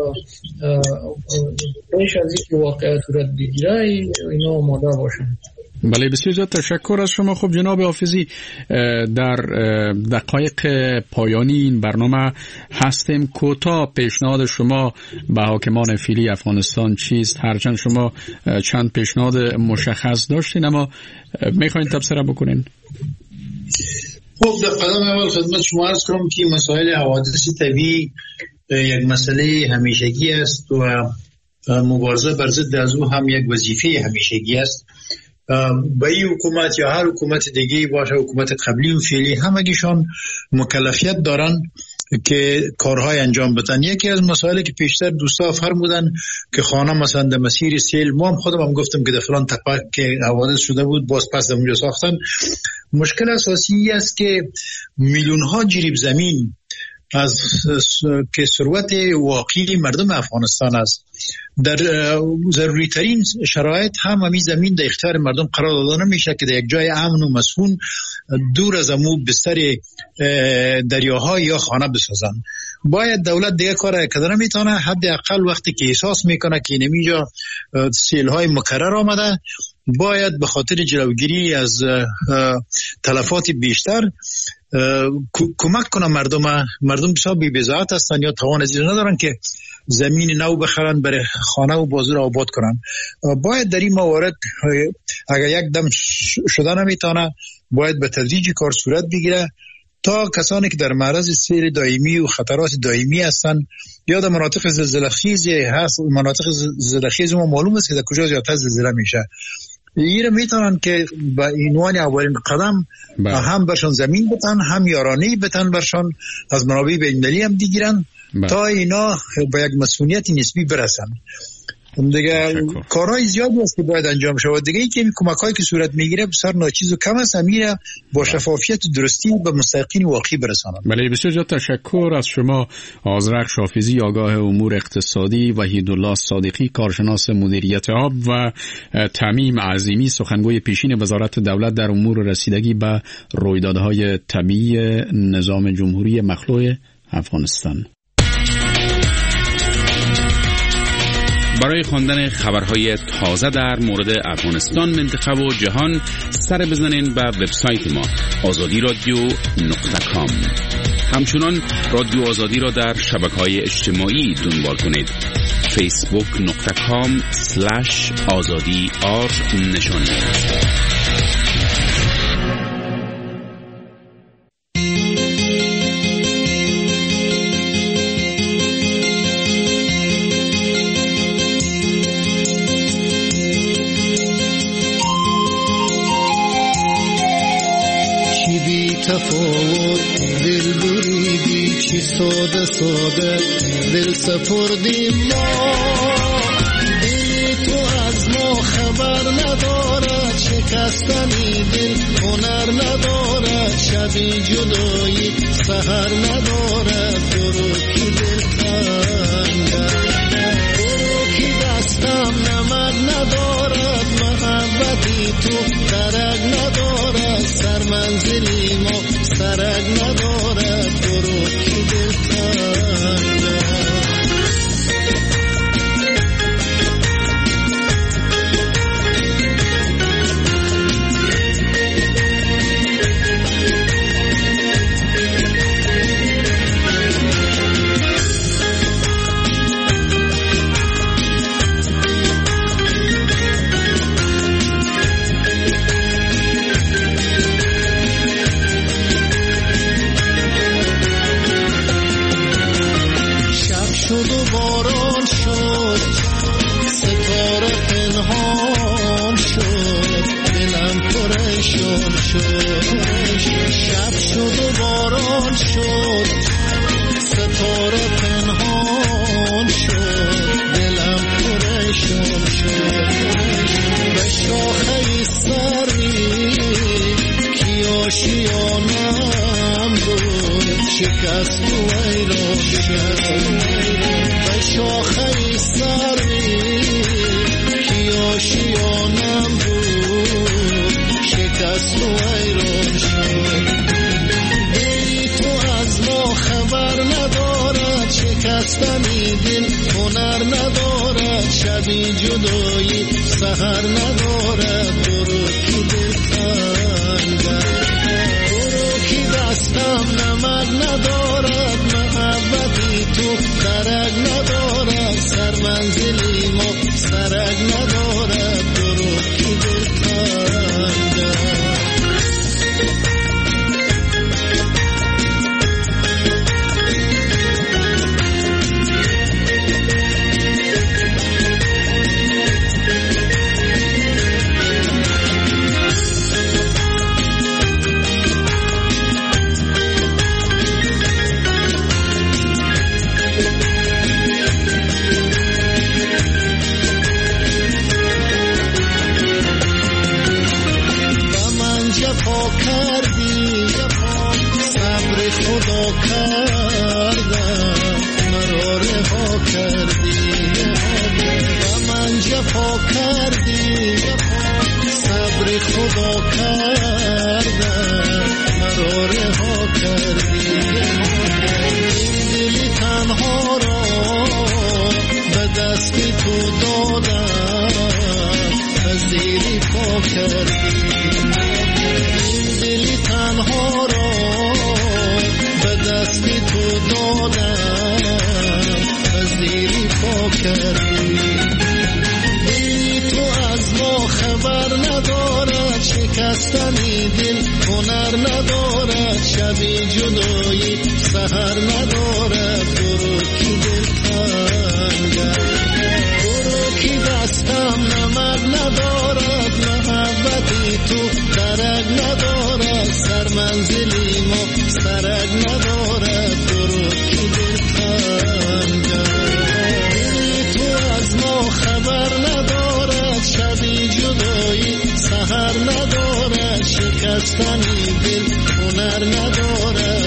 پیش از اینکه واقعه صورت بگیره اینا آماده باشن. بله بسیار زیاد تشکر از شما. خب جناب حافظی، در دقایق پایانی این برنامه هستیم. کوتاه پیشنهاد شما به حاکمان فعلی افغانستان چیست؟ هرچند شما چند پیشنهاد مشخص داشتین اما میخواین تبصره بکنین. خب در قدم اول خدمت شما عرض کنم که مسائل حوادث طبیعی یک مسئله همیشگی است و مبارزه بر ضد از او هم یک وظیفه همیشگی است. با این حکومت یا هر حکومت دیگه باشه، حکومت قبلی و فعلی، همگیشان مکلفیت دارن که کارهای انجام بدن. یکی از مسائلی که پیشتر دوستا فرمودن که خانه مثلا در مسیر سیل، ما هم خودم هم گفتم که در فلان تپه که حوادث شده بود باز پس در اونجا ساختن. مشکل اساسی است که میلیون ها جریب زمین از که ثروت واقعی مردم افغانستان است، در ضروری ترین شرایط هم همین زمین در اختیار مردم قرار داده نمیشه که در یک جای امن و مسکون دور از امو بستر دریاها یا خانه بسازن. باید دولت دیگه کار کده نمیتونه، حداقل وقتی که احساس میکنه که اینجا سیل‌های مکرر آمده، باید به خاطر جلوگیری از تلفات بیشتر کمک کنه مردم. مردم بسیار بی‌بضاعت هستن یا توان از این ندارن که زمین نو بخرن برای خانه و بازار آباد کنن. باید در این موارد اگر یک دم شده نمیتونه، باید به تدریج کار صورت بگیره تا کسانی که در معرض سیل دائمی و خطرات دائمی هستن یا در مناطق زلزله‌خیز هست، مناطق زلزله‌خیز ما معلوم است که در کجا زیادتر زلزله میشه، ایره میتونن که با عنوان اولین قدم با. هم برشان زمین بتن، هم یارانه بتن برشان، از منابع بین‌المللی هم دیگرن تا اینا با یک مسئولیت نسبی برسن. دیگه کارهای زیادی است که باید انجام شود. دیگه این که کمک‌هایی که صورت میگیره بسیار ناچیز و کم است، امیره با شفافیت و درستی به مستحقین واقعی برسانند. بله، بسیار زیاد تشکر از شما آذرخش حافظی، آگاه امور اقتصادی، وحیدالله صادقی، کارشناس مدیریت آب، و تمیم عظیمی، سخنگوی پیشین وزارت دولت در امور رسیدگی به رویدادهای طبیعی نظام جمهوری مخلوع افغانستان. برای خواندن خبرهای تازه در مورد افغانستان، منطقه و جهان سر بزنین به وبسایت ما آزادی رادیو نقطه کام. همچنان رادیو آزادی را در شبکه‌های اجتماعی دنبال کنید. فیسبوک نقطه کام سلش آزادی آر نشانی. تفاوت دل بریدی چی ساده ساده دل سپردی ما، دل تو از ما خبر ندارد، شکستنی دل هنر ندارد، شبی جدایی سحر ندارد، برو کی دل تنگد، برو کی دستم نمک ندارد، محبتی تو درک ندارد، سر منزلی ما سرک ندارد، برو کی دل تنگد. شب شد و باران شد، ستاره پنهان شد، دلم پریشان شد، به شاخه سری کی آشیانم بود، شکست و ویران شد، به شاخه سری کی آشیانم بود، شکست و ویران شد، دلی تو از ما خبر ندارد، شکستنی دل هنر ندارد، شبی جدایی سحر ندارد، برو کی دل تنگد، برو کی دستم نمک ندارد، محبتی تو درک ندارد، سر منزلی ما سرک ندارد، برو کی دل تنگد. خدا کردم مرا رها کردی، و من جفا کردی، صبر خدا کردم مرا رها کردی، دل تنها را به دست تو دادم، از زیر پا کردی، دل تنها را دستی تو دادم، از دیری پا کردی، دلی تو از ما خبر ندارد، شکستنی دل هنر ندارد، شبی جدایی سحر ندارد، برو کی دل تنگد، برو کی دستم نمک ندارد، ندارد، سر منزلی ما سرک ندارد، درود که دل تنگ است. تو از ما خبر ندارد، شبی جدایی سحر ندارد، شکستنی دل هنر ندارد.